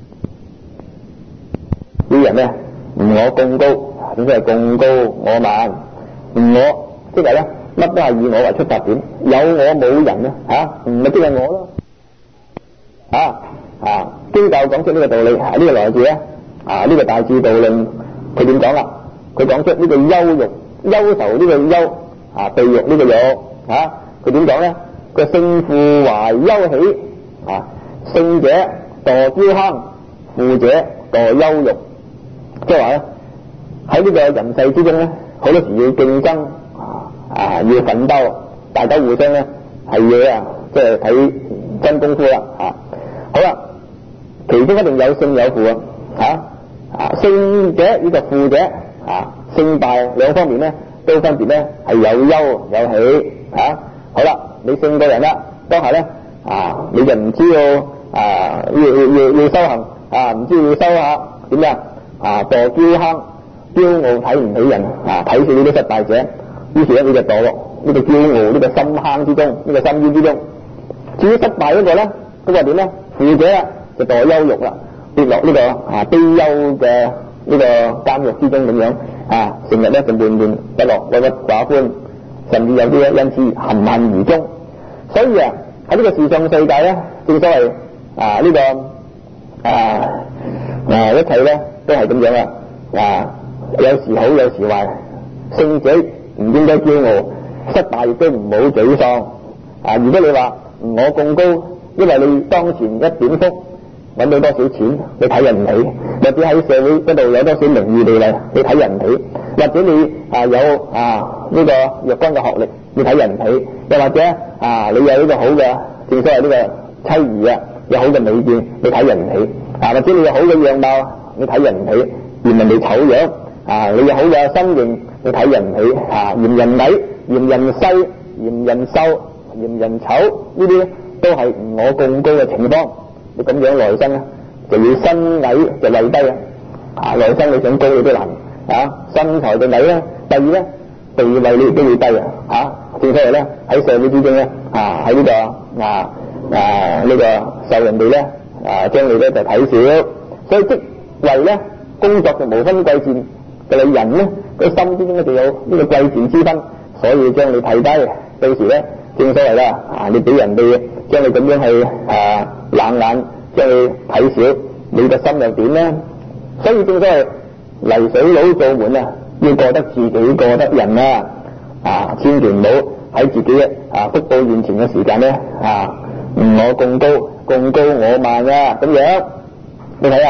呢啲人咧，吾我共高，點解係共高我慢？吾我即係咧，乜都係以我為出發點，有我冇人啊，吓唔係即係我咯，啊啊！經教講出呢個道理，啊呢、這個來自咧，啊呢、這個大智度論，佢點講啦？佢講出呢個憂欲、憂愁呢個憂，啊地獄呢個欲，啊佢點講咧？佢勝負懷憂喜，啊勝者墮憍坑，負者墮憂欲。即係話咧，喺呢個人世之中咧，好多時要競爭啊啊，要奮鬥，大家互相咧係嘢啊，即係睇真功夫啦啊！好啦，其中一定有勝有負啊！吓啊，勝者呢個負者啊，勝敗兩方面咧都分別咧係有憂有喜啊！好啦，你勝過人啦，當下咧啊，你就唔知道啊要要要要修行啊，唔知要修下點樣？啊墮憍坑，驕傲睇唔起人啊，睇住呢啲失敗者，於是咧你就墮落呢個驕傲呢、這個深坑之中，呢、這個深淵之中。至於失敗嗰個咧，嗰個點咧？負者啦就墮憂欲啦，跌落呢個啊悲憂嘅呢個監獄之中咁樣啊，成日咧就悶悶不樂，鬱鬱寡歡，甚至有啲咧因此含恨而終。所以啊喺呢個時尚世界咧，正所謂啊呢、這個啊啊一切咧。都係咁樣啦，啊，有時好，有時壞。勝者唔應該驕傲，失敗亦都唔好沮喪。啊，如果你話我共高，因為你當前一點福揾到多少錢，你睇人唔起；或者喺社會嗰度有多少名譽地位，你睇人唔起；或者你啊有啊呢個若干嘅學歷，你睇人唔起；又或者啊你有呢個好嘅，正所謂呢個妻兒啊，有好嘅美見，你睇人唔起；啊或者你有好嘅樣貌。你睇人唔起，嫌人哋醜樣啊！你有好嘅身形，你睇人唔起啊！嫌人矮，嫌人細，嫌人瘦，嫌人醜，呢啲咧都係吾我共高嘅情況。你咁樣來生咧，就要身矮就位低啊！來生你想高你都難啊！身材就矮咧，第二咧地位你都要低啊！嚇，正所謂咧喺社會之中咧啊，喺呢、這個啊啊呢、這個受人哋咧啊將你咧就睇少，所以即為咧工作就無分貴賤，就你人咧個心之中咧就有呢個貴賤之分，所以將你睇低。到時咧正所謂啦，啊你俾人哋將你咁樣去啊冷眼，將你睇少，你個心又點咧？所以正所謂泥水佬做門啊，要過得自己過得人啊，啊千祈唔好喺自己啊福報現前嘅時間咧啊吾我共高，共高我慢啊咁樣。你睇下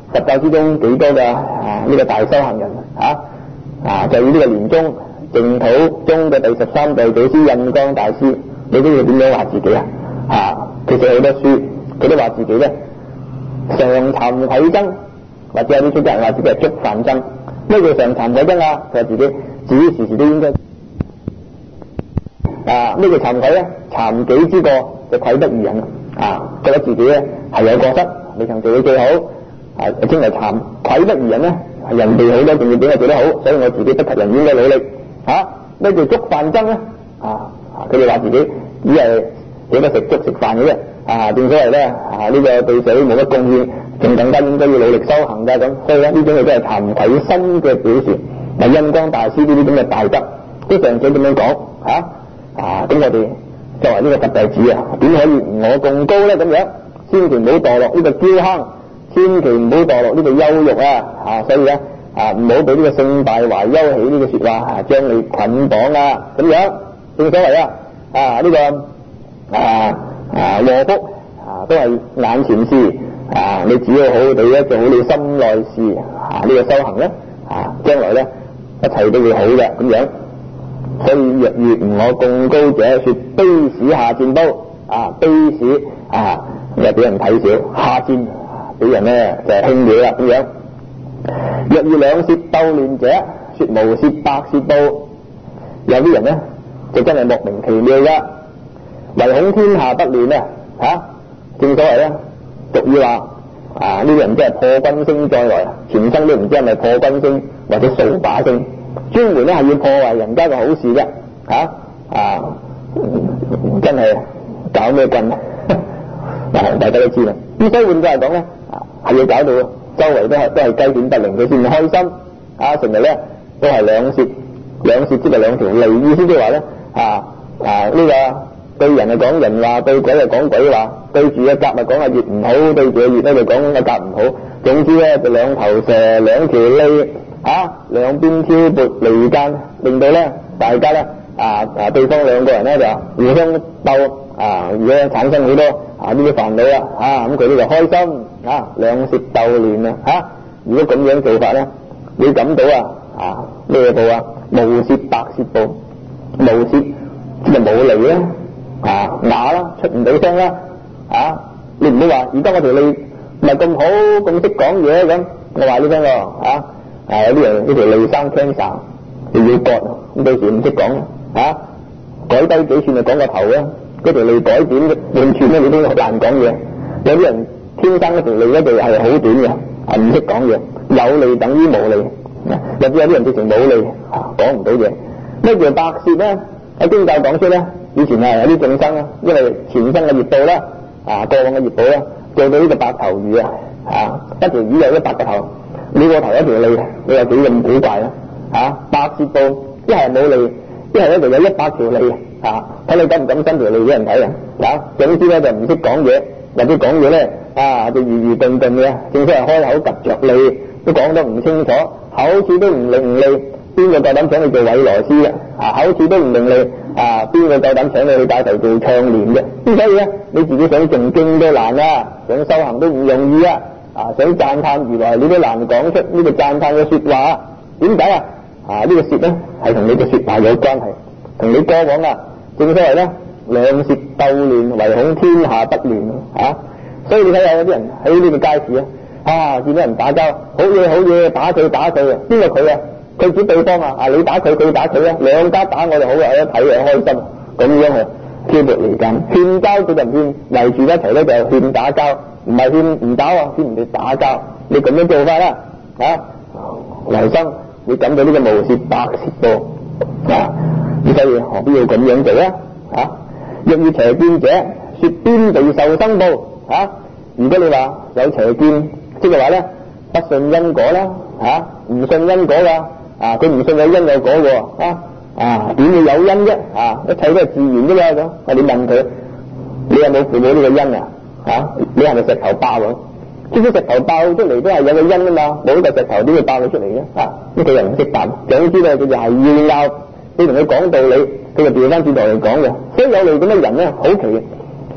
佛教之中幾多嘅啊呢、這個大修行人啊啊，就以呢個蓮宗淨土宗嘅第十三代祖師印光大師，你知佢點樣話自己啊？啊，其實好多書佢都話自己咧常慚愧僧，或者有啲出家人話自己係觸犯僧。咩叫常慚愧僧啊？佢話自己自己時時都應該啊，咩叫慚愧咧？慚己之過就愧不如人啊，覺得自己咧係有過失，未曾做到最好啊，稱為慚愧不如人咧，人哋好多仲要比我做得好，所以我自己不及人應該努力啊。咩叫觸犯僧咧？啊，佢哋話自己只係只得食粥食飯嘅啫啊，正所謂咧啊，呢、這個對社會冇乜貢獻，仲更加應該要努力修行㗎咁，所以咧呢種嘢都係慚愧心嘅表示。嗱，印光大師呢啲咁嘅大德都常常咁樣講嚇啊，咁我哋作為呢個佛弟子啊，點可以唔我貢高咧？咁樣千祈唔好墮落呢個驕坑，千祈唔好墮落呢個憂欲啊！啊，所以咧啊，唔好俾呢個性敗壞憂喜呢個説話啊，將你捆綁啊！咁樣正所謂啊啊呢、這個啊啊禍福啊都係眼前事啊，你只要好好地咧做好你心內事啊，呢、這個修行咧啊，將來咧一切都會好嘅咁樣。所以若遇吾我貢高者，說卑使下賤刀啊，卑使啊又俾人睇小，下賤俾人咧就係輕蔑啦咁樣。若遇兩舌鬥亂者，說無舌百舌報。有啲人咧就真係莫名其妙噶，唯恐天下不亂啊！吓，正所謂咧俗語話啊，呢啲人真係破軍星再來，前生都唔知係咪破軍星或者掃把星。專門咧係要破壞人家嘅好事嘅嚇啊！真係搞咩棍啊？嗱，大家都知啦。咁所以換句話講咧，係要搞到周圍都係都係雞犬不寧，佢先開心啊！成日咧都係兩舌，兩舌即係兩條脷，意思即係話咧啊啊呢、這個對人係講人話，對鬼係講鬼話，對住嘅甲咪講阿月唔好，對住嘅月咧就講阿甲唔好。總之咧就兩頭蛇，兩條脷。啊，兩邊挑撥離間，令到咧大家咧啊啊對方兩個人咧就互相鬥啊，而家產生好多啊呢啲煩惱啦啊，咁佢哋就開心啊，兩舌鬥亂啊嚇！如果咁樣做法咧，會感到啊啊咩報啊？無舌百舌報，無舌即係冇脷啦啊，啞啦，出唔到聲啦啊！你唔好話而家我條脷唔係咁好，咁識講嘢咁，我話你聽喎啊！啊！有啲人呢條脷生 cancer，你要割，咁到時唔識講啊，改低幾寸就講個頭啦。嗰條脷改短半寸咧，你都難講嘢。有啲人天生嗰條脷咧就係好短嘅，係唔識講嘢，有脷等於冇脷。有啲有啲人直情冇脷，講唔到嘢。咩叫百舌咧？喺經教講出咧，以前係有啲眾生啊，因為前生嘅業報啦，啊過往嘅業報啦，做到呢個白頭魚啊，啊一條魚有一百個頭。你個頭一條脷，你有幾咁古怪啊？嚇，百舌報，一係冇脷，一係咧就有一百條脷啊！睇你敢唔敢伸條脷俾人睇啊？啊，總之咧就唔識講嘢，或者講嘢咧啊就愚愚頓頓嘅，正所謂開口夾着脷，都講得唔清楚，口齒都唔伶俐，邊個夠膽請你做韋羅斯啊？啊，口齒都唔伶俐啊，邊個夠膽請你去帶頭做唱念嘅？咁所以咧，你自己想誦經都難啊，想修行都唔容易啊！啊！想讚歎如來，你都難講出呢個讚歎嘅説話。點解啊？啊！呢、這個舌咧係同你嘅説話有關係，同你過往啊，正所謂咧兩舌鬥亂，唯恐天下不亂啊！所以你睇下有啲人喺呢個街市啊，啊見到人打交，好嘢好嘢，打佢打佢啊！邊個佢啊？佢指對方啊！啊你打佢，佢打佢啊！兩家打我哋好啊！一睇就開心，咁樣啊挑撥離間，勸交佢就唔勸，圍住一齊咧就勸打交。唔係勸唔打啊，勸唔哋打交。你咁樣做法啦，啊，來生會感到呢個無舌百舌報啊！你所以何必要咁樣做啊？啊，若遇邪見者，說邊地受生報啊！如果你話有邪見，即係話咧不信因果啦，啊，唔信因果噶，啊，佢唔信有因有果嘅，啊，啊，點會有因啫？啊，一切都係自然啫嘛咁。我哋問佢，你有冇負到呢個因啊？啊！你係咪石頭爆啊？即使石頭爆出嚟都係有個因啊嘛，冇個石頭點會爆到出嚟嘅？啊！呢個人唔識答，總之咧佢就係要拗，你同佢講道理，佢就調翻轉頭嚟講嘅。所以有類咁嘅人咧，好奇嘅。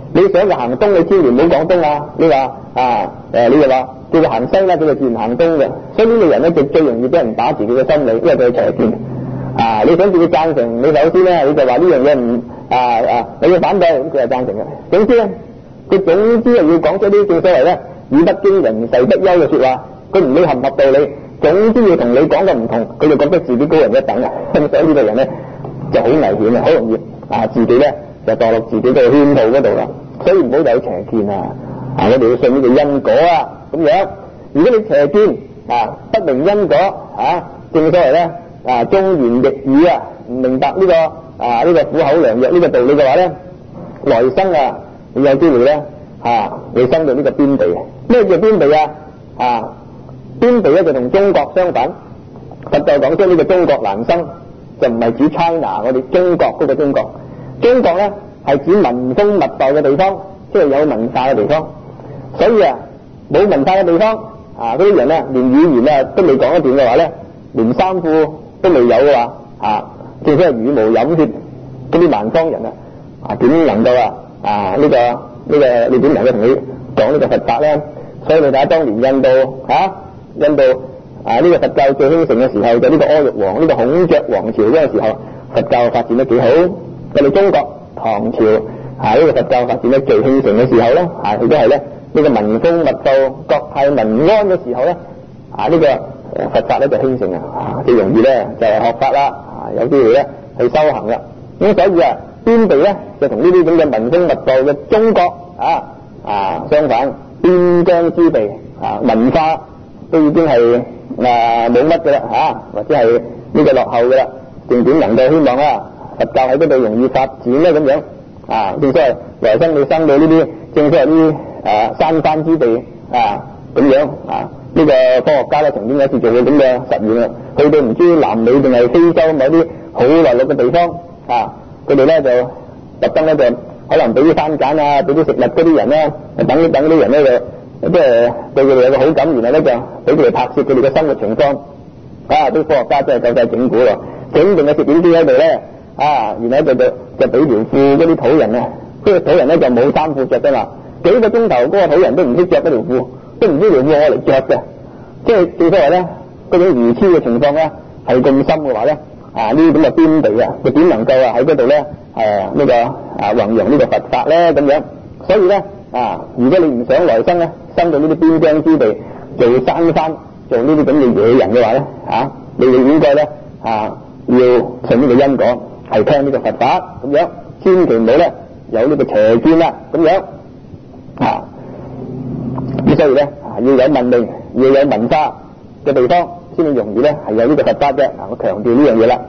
你想佢行東，你千祈唔好講東啊！你話啊誒，你就話叫佢行西啦，佢就自然行東嘅。所以呢類人咧，就最容易俾人打自己嘅心理，因為佢係邪見啊！你想叫佢贊成，你首先咧你就話呢樣嘢唔啊啊，你要反對，咁佢係贊成嘅。總之咧，佢總之係要講出啲正所謂咧語不驚人誓不休嘅説話，佢唔理合唔合道理，總之要同你講嘅唔同，佢就覺得自己高人一等啊！咁所以呢個人咧就好危險啊，好容易啊自己咧就墮落自己嘅圈套嗰度啦。所以唔好有邪見啊！啊，我哋要信呢個因果啊，咁樣。如果你邪見啊，不明因果啊，正所謂咧啊，忠言逆耳啊，唔明白呢、這個啊呢、這個苦口良藥呢個道理嘅話咧，來生啊，你有機會咧啊，你生到呢個邊地嘅。咩叫邊地啊？啊，邊地咧就同中國相反。佛教講出呢個中國難生，就唔係指 China， 我哋中國嗰個中國。中國咧係指民風密阜嘅地方，即係有文化嘅地方。所以啊，冇文化嘅地方啊，嗰啲人咧連語言啊都未講一段嘅話咧，連衫褲都未有嘅話啊，正所謂茹毛飲血嗰啲南方人啊，啊點能夠啊啊呢、這個呢、這個你點能夠同佢講呢個佛法咧？所以你睇下當年印度嚇、啊、印度啊呢、這個佛教最興盛嘅時候，就呢個阿育王呢、這個孔雀王朝嗰個時候，佛教發展得幾好。我哋中國唐朝啊呢、這個佛教發展得最興盛嘅時候咧，啊亦都係咧。呢個民風密阜、國泰民安嘅時候咧，啊呢、這個佛法咧就興盛啊，最容易咧就係、是、學法啦，啊有機會咧去修行啦。咁所以啊，邊地咧就同呢啲咁嘅民風密阜嘅中國啊啊相反，邊疆之地啊文化都已經係啊冇乜嘅啦嚇，或者係呢個落後嘅啦，正點能夠希望啊佛教喺嗰度容易發展咧咁樣啊，正所謂來生你生到呢啲，正所謂呢。啊，山山之地啊，咁樣啊，呢、這個科學家咧曾經有一次做過咁嘅實驗啊，去到唔知南美定係非洲某啲好內陸嘅地方啊，佢哋咧就特登咧就可能俾啲番梘啊，俾啲食物嗰啲人咧，等一等啲人咧就即係對佢哋有個好感，然後咧就俾佢哋拍攝佢哋嘅生活情況啊，啲科學家真係夠晒整蠱咯，整定嘅攝影機喺度咧啊，然後就就就俾條褲嗰啲土人啊，嗰、那個土人咧就冇衫褲着㗎嘛。幾個鐘頭嗰個土人都唔識着嗰條褲，都唔知條褲我嚟着嘅，即係正所謂咧嗰種愚痴嘅情況咧係咁深嘅話咧啊呢啲咁嘅邊地啊，佢點能夠啊喺嗰度咧誒呢個啊弘揚呢個佛法咧咁樣？所以咧啊，如果你唔想來生咧生到呢啲邊疆之地做山山做呢啲咁嘅野人嘅話咧啊，你哋應該咧啊要信呢個因果，係聽呢個佛法咁樣，千祈唔好咧有呢個邪見啦咁樣。啊！咁所以咧，啊要有文明，要有文化嘅地方，先至容易咧係有呢個佛法嘅。啊，我強調呢樣嘢啦。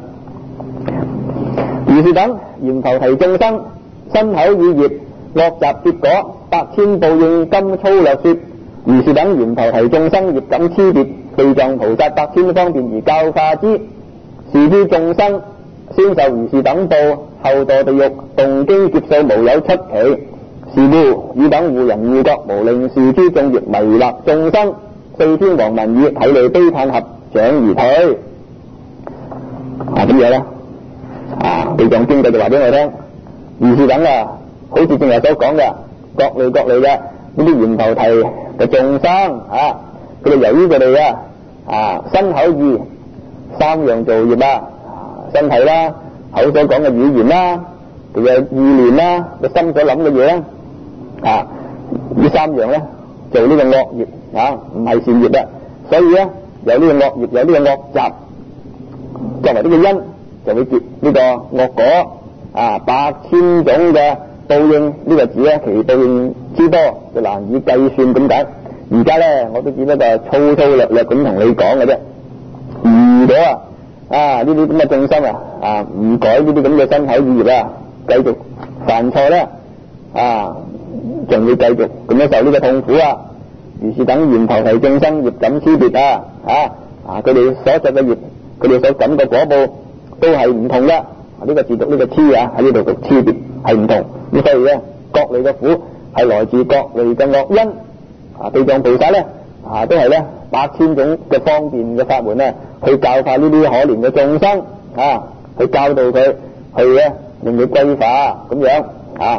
如是等閻浮提眾生，身口意業惡習結果，百千報應今粗略說。如是等閻浮提眾生業感差別，地藏菩薩百千方便而教化之。是諸眾生先受如是等報，後墮地獄，動經劫數無有出期。是故汝等護人護國，無令是諸眾業迷惑眾生。四天王聞已，體淚悲嘆合掌而退。啊，點樣咧？啊，地藏經繼續話俾我聽，如是等啊，好似正話所講嘅，各類各類嘅呢啲閻浮提嘅眾生啊，佢哋由於佢哋啊啊身口意三樣造業啊，身體啦，口所講嘅語言啦，佢嘅意念啦，個心所諗嘅嘢啦。啊！呢三樣咧做呢個惡業啊，唔係善業啦，所以咧有呢個惡業，有呢個惡習作為呢個因，就會結呢個惡果啊！百千種嘅報應，呢、這個字咧其報應之多，就難以計算咁解。而家咧我都只不過係粗粗略略咁同你講嘅啫。如果啊啊呢啲咁嘅眾生啊啊唔改呢啲咁嘅身口意業啊，繼續犯錯咧啊！仲會繼續咁樣受呢個痛苦啊！如是等閻浮提眾生業感差別啊！啊啊！佢哋所作嘅業，佢哋所感嘅果報都係唔同嘅。呢、這個字讀呢個痴啊，喺呢度讀差別係唔同。咁所以咧，各類嘅苦係來自各類嘅惡因啊！地藏菩薩咧啊，都係咧百千種嘅方便嘅法門咧，去教化呢啲可憐嘅眾生啊，去教導佢，去咧令佢歸化咁樣啊。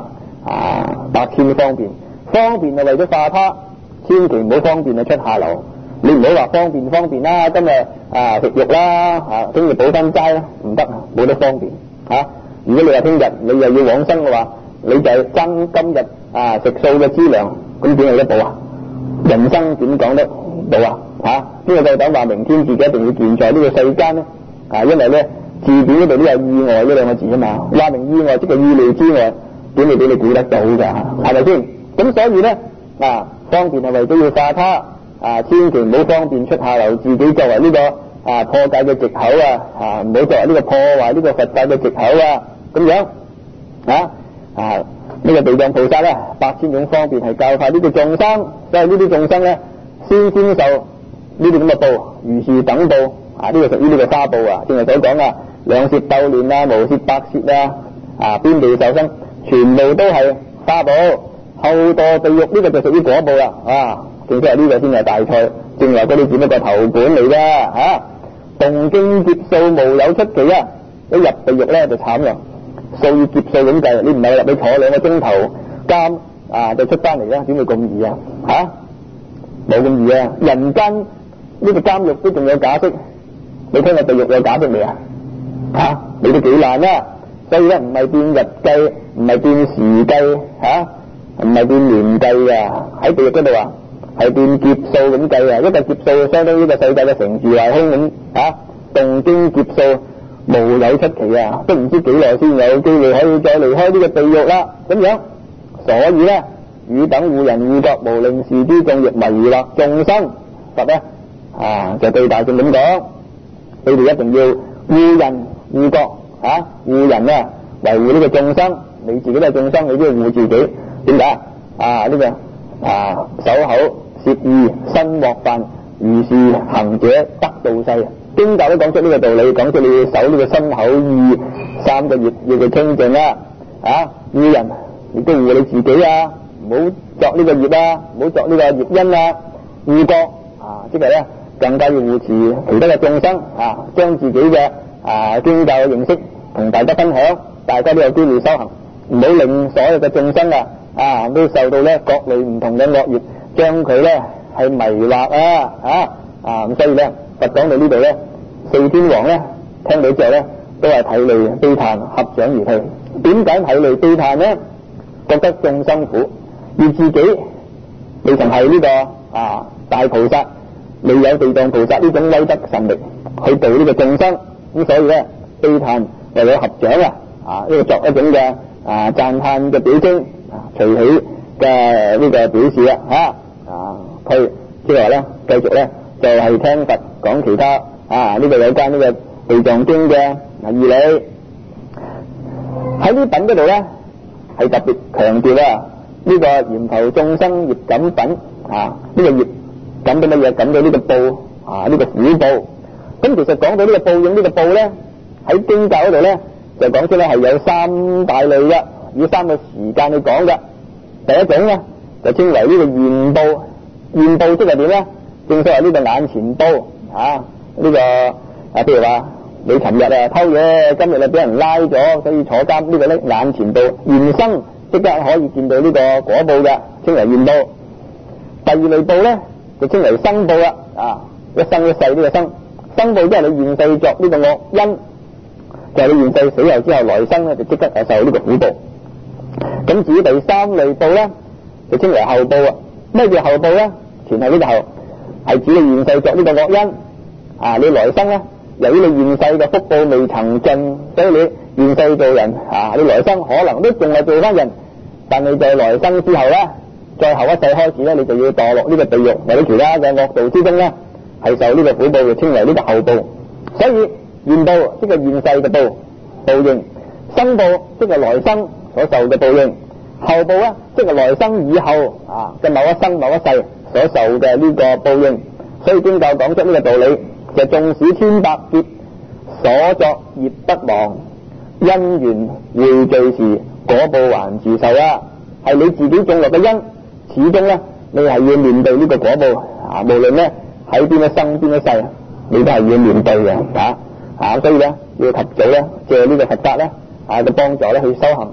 啊百千方便，方便係為咗化他，千祈唔好方便啊出下流。你唔好話方便方便啦，今日啊食肉啦，啊聽日補翻齋啦，唔得，冇得方便嚇、啊。如果你話聽日你又要往生嘅話，你就係爭今日啊食素嘅資糧，咁點有得補啊？人生點講得到啊？嚇邊個夠膽話明天自己一定要健在呢個世間咧？啊，因為咧字典嗰度都有意外呢兩個字啊嘛，話明意外即係意料之外，點會俾你估得到㗎？係咪先？咁所以咧啊，方便係為咗要化他。啊！千祈唔好方便出下流，自己作為呢、這個啊破戒嘅藉口啊！啊，唔好作為呢個破壞呢個佛教嘅藉口啊！咁樣啊啊！呢、這個地藏菩薩咧，百千種方便係教化呢個眾生，所以呢啲眾生咧，先先受呢啲咁嘅報，如是等報啊！呢、這個屬於呢個花報啊，正係所講啊，兩舌鬥亂啊，無舌百舌啊，啊邊地受生，全部都係花報，後墮地獄呢個就屬於果報啦啊！正所謂呢個先係大賽，正話嗰啲只不過頭盤嚟㗎嚇。動經劫數無有出奇啊！一入地獄咧就慘啦，數以劫數咁計，你唔係入去坐兩個鐘頭監啊就出翻嚟啦，點會咁易啊？嚇，冇咁易啊！人間呢個監獄都仲有假釋，你聽過地獄有假釋未啊？嚇，你都幾難啦！所以咧唔係變日計，唔係變時計嚇，唔係變年計㗎，喺地獄嗰度啊！係變劫數咁計啊！一個劫數相當於個世界嘅成住壞空咁啊！動經劫數無有出奇啊！都唔知幾耐先有機會可以再離開呢個地獄啦咁樣。所以咧，汝等護人護國，無令是諸眾欲迷惑眾生。佛咧啊，就對大眾咁講：你哋一定要護人護國啊！護人啊，維護呢個眾生，你自己都係眾生，你都要護自己。點解啊？呢、這個啊守口攝意身莫犯，如是行者得道世。經教都講出呢個道理，講出你要守呢個身口意三個業要佢清淨啦。啊，護人亦都護你自己啊，唔好作呢個業啊，唔好作呢個業因啊。護國啊，即係咧更加要護持其他嘅眾生啊，將自己嘅啊經教嘅認識同大家分享，大家都有機會修行，唔好令所有嘅眾生啊啊都受到咧各類唔同嘅惡業，將佢咧係迷惑啊啊啊咁，所以咧佛講到呢度咧，四天王咧聽到之後咧都係涕淚悲嘆，合掌而退。點解涕淚悲嘆咧？覺得眾生苦，而自己你仲係呢個啊大菩薩，你有地藏菩薩呢種威德神力去度呢個眾生，咁所以咧悲嘆為咗合掌啊啊呢個作一種嘅啊讚嘆嘅表徵啊，隨喜嘅呢個表示啦吓啊，佢即係話咧繼續咧就係、是、聽佛講其他啊呢、這個有關呢個地藏經嘅義理。喺呢品嗰度咧係特別強調啊呢個閻浮眾生業感品啊，呢、這個業感到乜嘢？感到呢個報啊，呢、這個苦報。咁其實講到呢個報應呢個報咧，喺經教嗰度咧就講出咧係有三大類嘅，以三個時間去講嘅。第一種咧就稱為呢個現報，現報即係點咧？正所謂呢個眼前報啊，呢、這個啊譬如話你尋日啊偷嘢，今日啊俾人拉咗，所以坐監，呢個咧眼前報，現生即刻可以見到呢個果報嘅，稱為現報。第二類報咧就稱為生報啦，啊一生一世呢個生生報即係你現世作呢個惡因，就係、是、你現世死後之後來生咧就即刻係受呢個苦報。咁至於第三類報咧就稱為後報啊。咩叫後報咧？前後呢個後係指你現世作呢個惡因啊，你來生咧由於你現世嘅福報未曾盡，所以你現世做人啊，你來生可能都仲係做翻人，但係在來生之後咧，再後一世開始咧，你就要墮落呢個地獄或者其他嘅惡道之中咧，係受呢個苦報，就稱為呢個後報。所以現報即係現世嘅報報應，生報即係來生所受嘅報應，後報咧即係來生以後啊嘅某一生某一世所受嘅呢個報應。所以經教講出呢個道理，就縱使千百劫所作業不忘，因緣匯聚時果報還自受啊！係你自己種落嘅因，始終咧你係要面對呢個果報啊！無論咧喺邊一生邊一世，你都係要面對嘅啊！啊，所以咧要及早咧借呢個佛法咧啊嘅幫助咧去修行，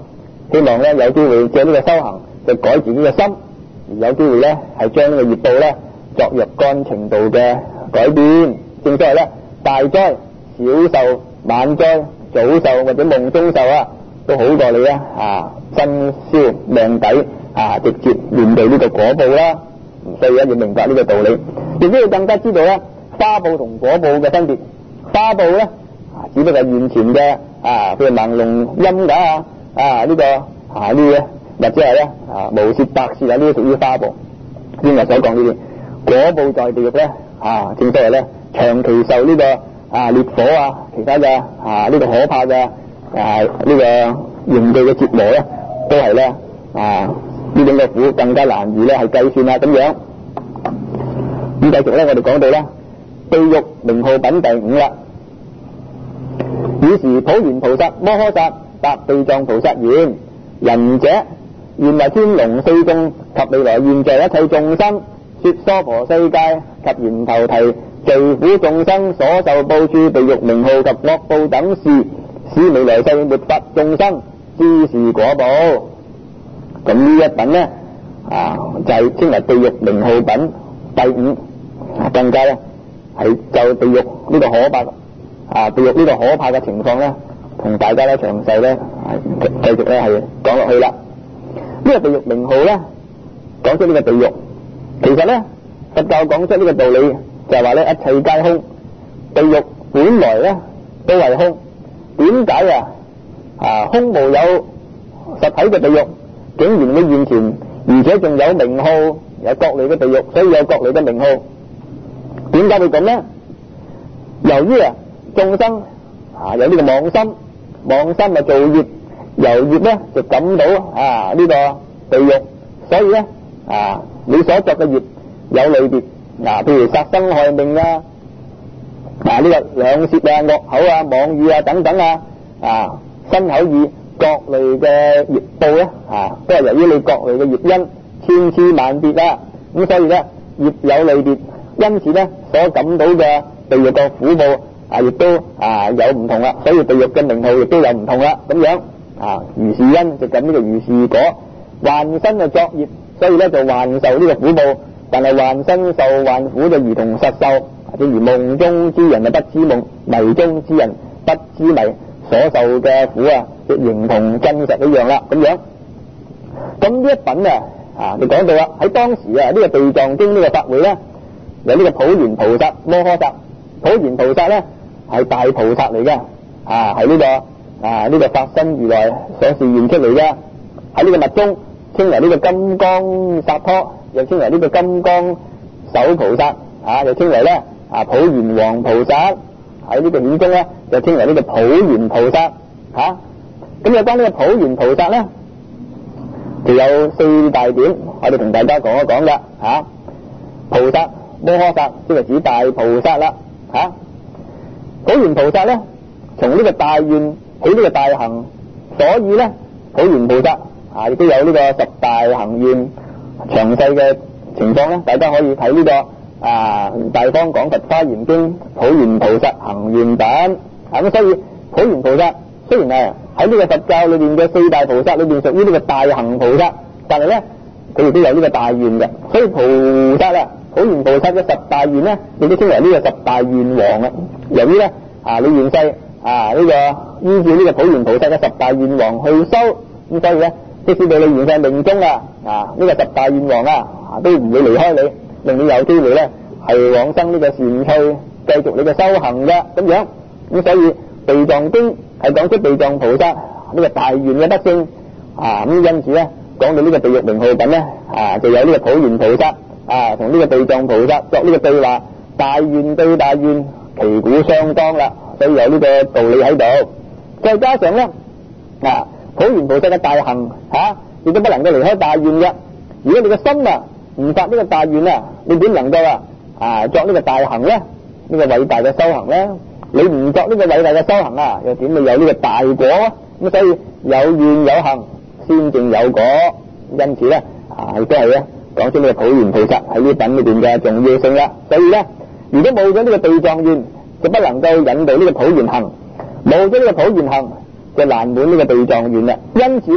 希望咧有機會借呢個修行就改自己嘅心，而有機會咧係將呢個業報咧作若干程度嘅改變。正所謂咧，大災、小壽、晚災、早壽或者夢中壽啊，都好過你咧啊身消命抵啊，直接面對呢個果報啦。所以咧要明白呢個道理，亦都要更加知道咧花報同果報嘅分別。花報咧啊，只不過係現前嘅啊，譬如盲聾瘖啞啊啊呢個啊呢啲，或者係咧啊無舌白舌啊呢啲屬於花報。邊日所講呢啲果報在地獄咧啊，正所謂咧長期受呢個啊烈火啊其他嘅啊呢個可怕嘅啊呢個刑具嘅折磨咧，都係咧啊呢種嘅苦更加難以咧係計算啊咁樣。咁繼續咧，我哋講到咧地獄名號品第五啦。爾時普賢菩薩摩訶薩答地藏菩薩言：仁者，願為天龍四眾及未來現在一切眾生說娑婆世界及閻浮提罪苦眾生所受報處地獄名號及惡報等事，使未來世末法眾生知是果報。咁呢一品呢啊就係稱為地獄名號品第五，更加咧係就地獄呢個可怕啊地獄呢個可怕嘅情況咧，同大家咧詳細咧繼續咧係講落去啦。呢個地獄名號咧講出呢個地獄，其實咧佛教講出呢個道理就係話咧一切皆空，地獄本來咧都係空。點解啊啊空無有實體嘅地獄竟然會現前，而且仲有名號，有各類嘅地獄，所以有各類嘅名號。點解會咁呢？由於啊眾生啊有呢個妄心，妄心啊造業，由業咧就感到啊呢個地獄，所以咧啊你所作嘅業有類別，嗱譬如殺生害命啊，啊呢個兩舌啊、惡口啊、妄語啊等等啊，啊身口意各類嘅業報咧啊，都係由於你各類嘅業因千差萬別啊，咁所以咧業有類別，因此咧所感到嘅地獄嘅苦報啊，亦都啊有唔同啦，所以地獄嘅名號亦都有唔同啦，咁樣啊如是因就咁呢個如是果，幻身嘅作業，所以咧就幻受呢個苦報，但係幻身受幻苦就如同實受，正如夢中之人啊不知夢，迷中之人不知迷，所受嘅苦啊亦形同真實一樣啦，咁樣。咁呢一品啊啊，你講到啦，喺當時啊呢個地藏經呢個法會咧，有呢個普賢菩薩摩訶薩，普賢菩薩咧係大菩薩嚟嘅啊，係呢個啊呢個法身如來所示現出嚟嘅，喺呢個密宗稱為呢個金剛薩埵，又稱為呢個金剛手菩薩啊，又稱為咧啊普賢王菩薩，喺呢個顯宗咧就稱為呢個普賢菩薩吓。咁有關呢個普賢菩薩咧，就有四大點，我哋同大家講一講噶吓。菩薩摩訶薩即係指大菩薩啦吓。普賢菩薩咧，從呢個大願起呢個大行，所以咧普賢菩薩啊亦都有呢個十大行願，詳細嘅情況咧，大家可以睇呢、這個啊大方廣佛華嚴經普賢菩薩行願品。咁所以普賢菩薩雖然係喺呢個佛教裏邊嘅四大菩薩裏邊屬於呢個大行菩薩，但係咧佢亦都有呢個大願嘅，所以菩薩啊普賢菩薩嘅十大願咧，亦都稱為呢個十大願王啊。由於咧啊你現世啊呢、這個依照呢個普賢菩薩嘅十大願王去修，咁所以咧即使到你現世命中啊啊呢、這個十大願王啊都唔會離開你，令你有機會咧係往生呢個善趣，繼續你嘅修行嘅咁樣。咁所以地藏經係講出地藏菩薩呢個大願嘅德性啊，咁因此咧講到呢個地獄名號品咧啊，就有呢個普賢菩薩啊同呢個地藏菩薩作呢個對話，大願對大願旗鼓相當啦，所以有呢個道理喺度。再加上咧啊普賢菩薩嘅大行吓，亦都不能夠離開大願嘅。如果你嘅心啊唔發呢個大願啊，你點能夠啊啊作呢個大行咧？呢個偉大嘅修行咧？你唔作呢個偉大嘅修行啊，又點會有呢個大果啊？咁所以有願有行先正有果，因此咧啊亦都係咧講出呢個普賢菩薩喺呢品裏邊嘅重要性啦。所以咧，如果冇咗呢個地藏願，就不能夠引導呢個普賢行；冇咗呢個普賢行，就難滿呢個地藏願啦。因此咧，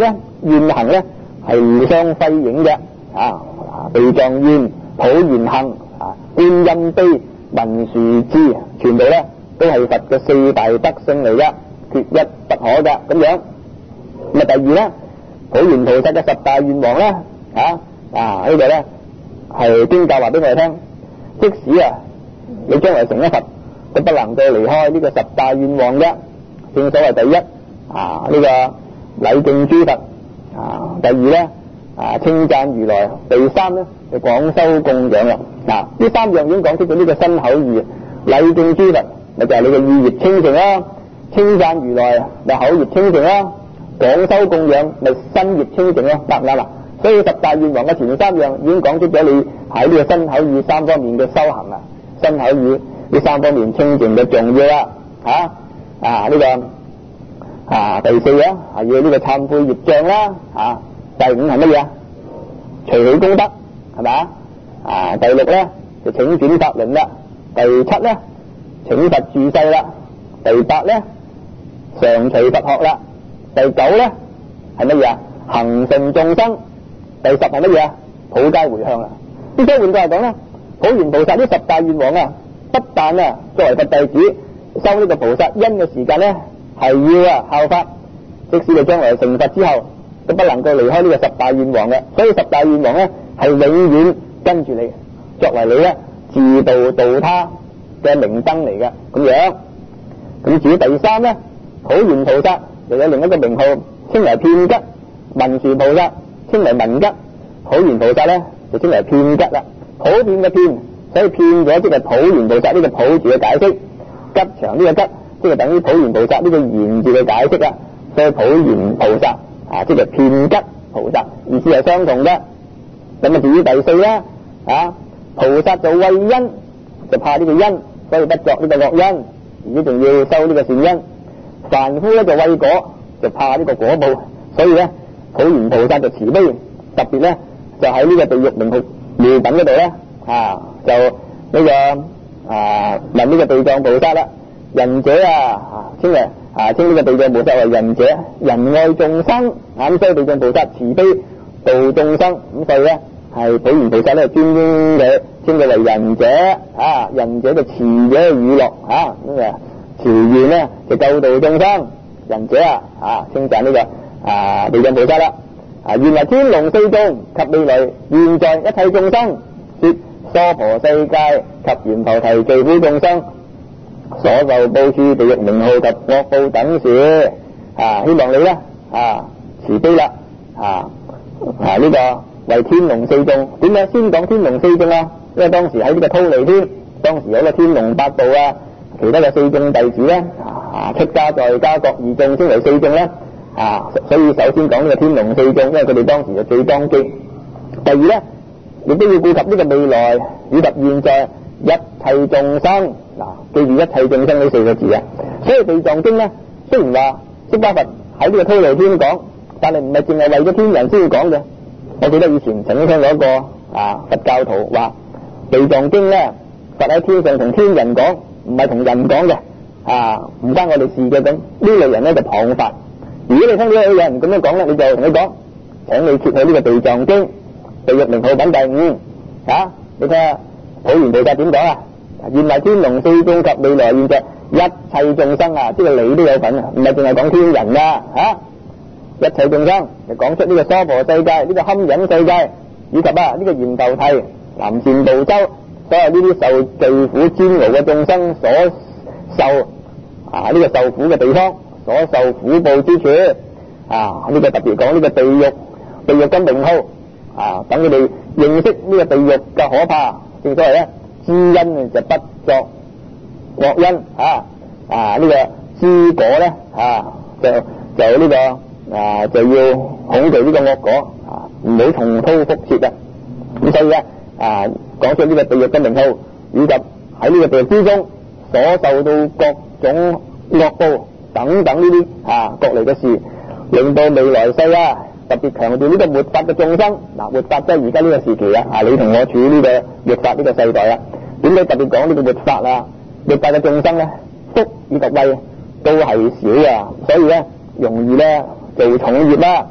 願行咧係互相輝映嘅啊，地藏願、普賢行啊、觀音悲、文殊智，全部咧都係佛嘅四大德性嚟嘅，缺一不可嘅咁樣。咁啊第二咧，普賢菩薩嘅十大願望咧啊啊呢度咧係經教話俾我哋聽，即使啊你將來成咗佛，都不能夠離開呢個十大願望嘅。正所謂第一啊呢、這個禮敬諸佛啊，第二咧啊稱讚如來，第三咧就廣修供養啦。嗱，呢三樣已經講出咗呢個身口意，禮敬諸佛咪就係你嘅意業清淨啦，稱讚如來咪口業清淨啦，廣修供養咪身業清淨啦，得唔得啦？所以十大願望嘅前三樣已經講出咗你喺呢個身口意三方面嘅修行啊，身口意呢三方面清淨嘅重要啦，吓啊呢、這個啊第四啊係要呢個懺悔業障啦，啊第五係乜嘢？隨喜功德係咪啊？第六咧就請轉法輪啦，第七咧請佛住世啦，第八咧常隨佛學啦，第九咧係乜嘢啊？行順眾生，第十係乜嘢啊？普皆回向啦。咁所以換句話講咧，普賢菩薩呢十大願望啊，不但啊作為佛弟子修呢個菩薩因嘅時間咧係要啊效法，即使你將來成佛之後都不能夠離開呢個十大願望嘅。所以十大願望咧係永遠跟住你，作為你咧自度度他嘅明燈嚟嘅咁樣。咁至於第三咧，普賢菩薩又有另一個名號，稱為遍吉。文殊菩薩稱為文吉，普賢菩薩咧就稱為遍吉啦。普遍嘅遍，所以遍咗即係普賢菩薩呢個普字嘅解釋，吉祥呢個吉即係等於普賢菩薩呢個賢字嘅解釋啦。所以普賢菩薩啊即係遍吉菩薩，意思係相同嘅。咁啊至於第四啦啊，菩薩就畏因，就怕呢個因，所以不作呢個惡因，而且仲要修呢個善因。凡夫咧就畏果，就怕呢個果報，所以咧普賢菩薩就慈悲，特別咧就喺呢個地獄名號妙品嗰度咧啊，就呢、這個啊問呢個地藏菩薩啦，仁者啊稱為啊稱呢個地藏菩薩為仁者，仁愛眾生，咁所以地藏菩薩慈悲度眾生，咁所以咧係普賢菩薩咧專稱佢稱佢為仁者啊，仁者就慈者嘅語錄啊，咁啊慈願咧就救度眾生，仁者啊啊稱讚呢個啊地藏菩薩啦，啊原來天龍四眾及未來現在一切眾生，說娑婆世界及閻浮提罪苦眾生所受報處地獄名號及惡報等事啊，希望你咧啊慈悲啦啊啊呢、這個為天龍四眾。點解先講天龍四眾啊？因為當時喺呢個忉利天，當時有個天龍八部啊，其他嘅四眾弟子咧啊出家在家各二眾，稱為四眾咧啊。所以首先講呢個天龍四眾，因為佢哋當時就最當機。第二咧，亦都要顧及呢個未來以及現在一切眾生。嗱，記住一切眾生呢四個字啊。所以地藏經咧，雖然話釋迦佛喺呢個忉利天講，但係唔係淨係為咗天人先要講嘅。我記得以前曾經聽過一個啊佛教徒話，地藏經咧佛喺天上同天人講，唔係同人講嘅啊，唔關我哋事嘅。咁呢類人咧就謗法。如果你聽到有人咁樣講咧，你就同佢講，請你揭去呢個地藏經地獄名號品第五啊，你睇下普賢菩薩點講啊？原來天龍四眾及未來現在一切眾生啊，即係你都有份啊，唔係淨係講天人噶吓。一切眾生就講出呢個娑婆世界、呢、這個堪忍世界，以及啊呢、這個閻浮提、南贍部洲，所有呢啲受罪苦煎熬嘅眾生所受啊呢、這個受苦嘅地方，所受苦報之處啊，呢、這個特別講呢個地獄地獄嘅名號啊，等佢哋認識呢個地獄嘅可怕。正所謂咧，知因就不作惡因啊啊呢、這個知果咧啊就就呢、這個。啊，就要恐懼呢個惡果啊，唔好重蹈覆轍啊！咁所以咧啊，講出呢個地獄嘅名號，以及喺呢個地獄之中所受到各種惡報等等呢啲啊各類嘅事，令到未來世啊特別強調呢個末法嘅眾生。嗱，末法即係而家呢個時期啊，啊你同我處呢個末法呢個世代啊，點解特別講呢個末法啊？末法嘅眾生咧，福以及慧都係少啊，所以咧容易咧做重業啦，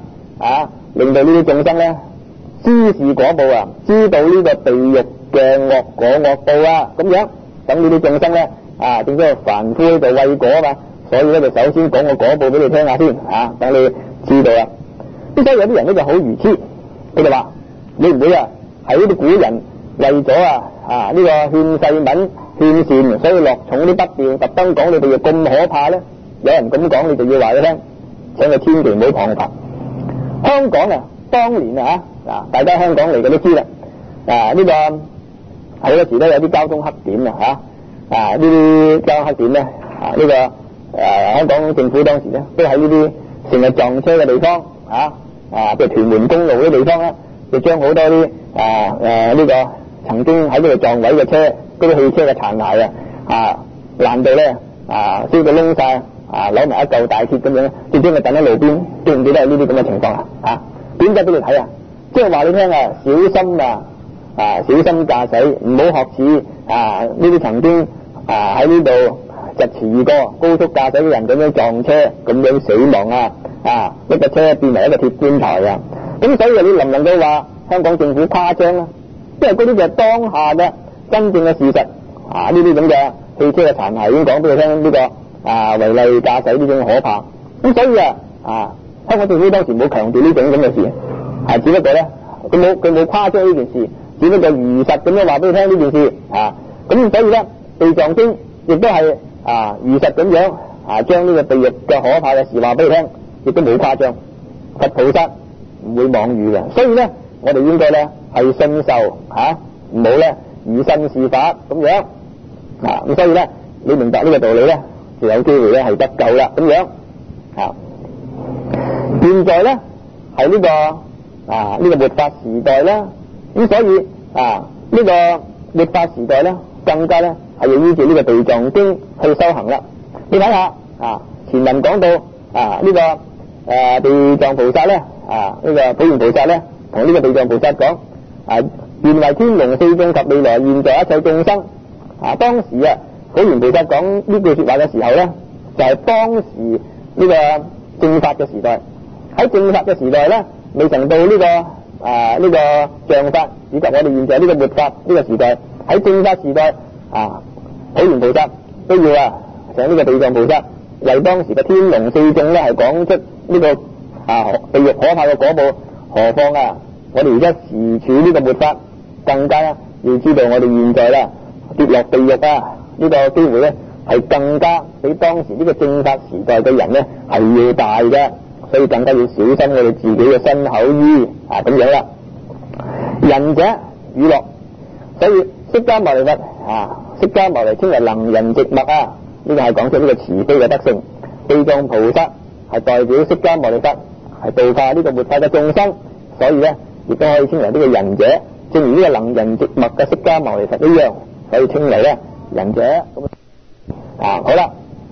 啊，令到呢啲眾生咧知是果報啊，知道呢個地獄嘅惡果惡報啊，咁樣等呢啲眾生咧啊，正所謂凡夫喺度畏果啊嘛，所以咧就首先講個果報俾你聽下先啊，等你知道啦。咁所以有啲人咧就好愚痴，佢就話你唔會啊係呢啲古人為咗啊啊呢、這個勸世文勸善，所以落重啲筆調，特登講你哋咁可怕咧。有人咁講，你就要話佢聽，請佢千祈唔好謗法。香港啊，當年啊嗱，大家香港嚟嘅都知啦，啊呢、這個好多時都有啲交通黑點啊嚇，啊呢啲交通黑點咧啊呢、這個誒、啊、香港政府當時咧都喺呢啲成日撞車嘅地方啊啊，譬如屯門公路啲地方咧，就將好多啲啊誒呢個曾經喺呢度撞毀嘅車，嗰啲汽車嘅殘骸啊啊爛到咧啊燒到窿晒。啊，攞埋一嚿大鐵咁樣，直接咪等喺路邊，記唔記得係呢啲咁嘅情況啊？啊，點解俾你睇啊？即係話你聽啊，小心啊，啊，小心駕駛，唔好學似啊呢啲曾經啊喺呢度疾馳而過高速駕駛嘅人咁樣撞車，咁樣死亡啊！啊，一個車變為一個鐵棺材啊！咁所以你能唔能夠話香港政府誇張啊？因為嗰啲就係當下嘅真正嘅事實啊！呢啲咁嘅汽車嘅殘骸已經講俾你聽呢個。啊，違例駕駛呢種可怕，咁所以啊，啊，香港政府當時冇強調呢種咁嘅事，啊，只不過咧，佢冇佢冇誇張呢件事，只不過如實咁樣話俾你聽呢件事，啊，咁所以咧，地藏經亦都係啊如實咁樣啊將呢個地獄嘅可怕嘅事話俾你聽，亦都冇誇張，佛菩薩唔會妄語嘅，所以咧，我哋應該咧係信受嚇，唔好咧以身試法咁樣，啊，咁所以咧，你明白呢個道理咧？就有機會咧係得救啦，咁樣啊！現在咧係呢、這個啊呢、這個末法時代啦，咁所以啊呢、這個末法時代咧更加咧係要依照呢個地藏經去修行啦。你睇下啊，前文講到啊呢、這個誒、啊、地藏菩薩咧啊呢、這個普賢菩薩咧同呢個地藏菩薩講啊，原為天龍四眾及未來現在一切眾生啊，當時啊。普賢菩薩講呢句說話嘅時候咧，就係、是、當時呢個正法嘅時代。喺正法嘅時代咧，未曾到呢、這個啊呢、這個像法，以及我哋現在呢個末法呢個時代。喺正法時代啊，普賢菩薩都要啊請呢個地藏菩薩為當時嘅天龍四眾咧係講出呢、這個啊地獄可怕嘅果報。何況啊，我哋而家時處呢個末法，更加要知道我哋現在啦跌落地獄啊！呢個機會咧係更加比當時呢個正法時代嘅人咧係要大嘅，所以更加要小心我哋自己嘅身口意啊咁樣啦。仁者語樂，所以釋迦牟尼佛啊，釋迦牟尼稱為能仁寂默啊，呢、這個係講出呢個慈悲嘅德性。地藏菩薩係代表釋迦牟尼佛係度化呢個末法嘅眾生，所以咧亦都可以稱為呢個仁者，正如呢個能仁寂默嘅釋迦牟尼佛一樣，可以稱為咧仁者咁啊。好啦，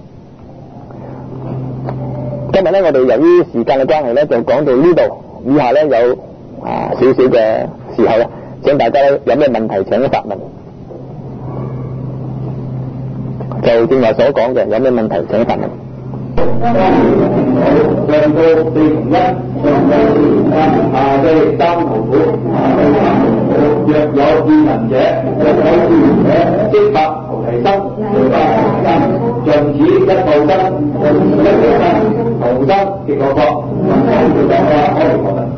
今日咧我哋由於時間嘅關係咧，就講到呢度。以下咧有啊少少嘅時候咧，請大家有咩問題請發問。就正話所講嘅，有咩問題請發問。上到四同一，下至三途苦，若有見仁者，若有見仁者，即發菩提心，盡此一報身，一報身，無生極樂國，可以講話可以講得。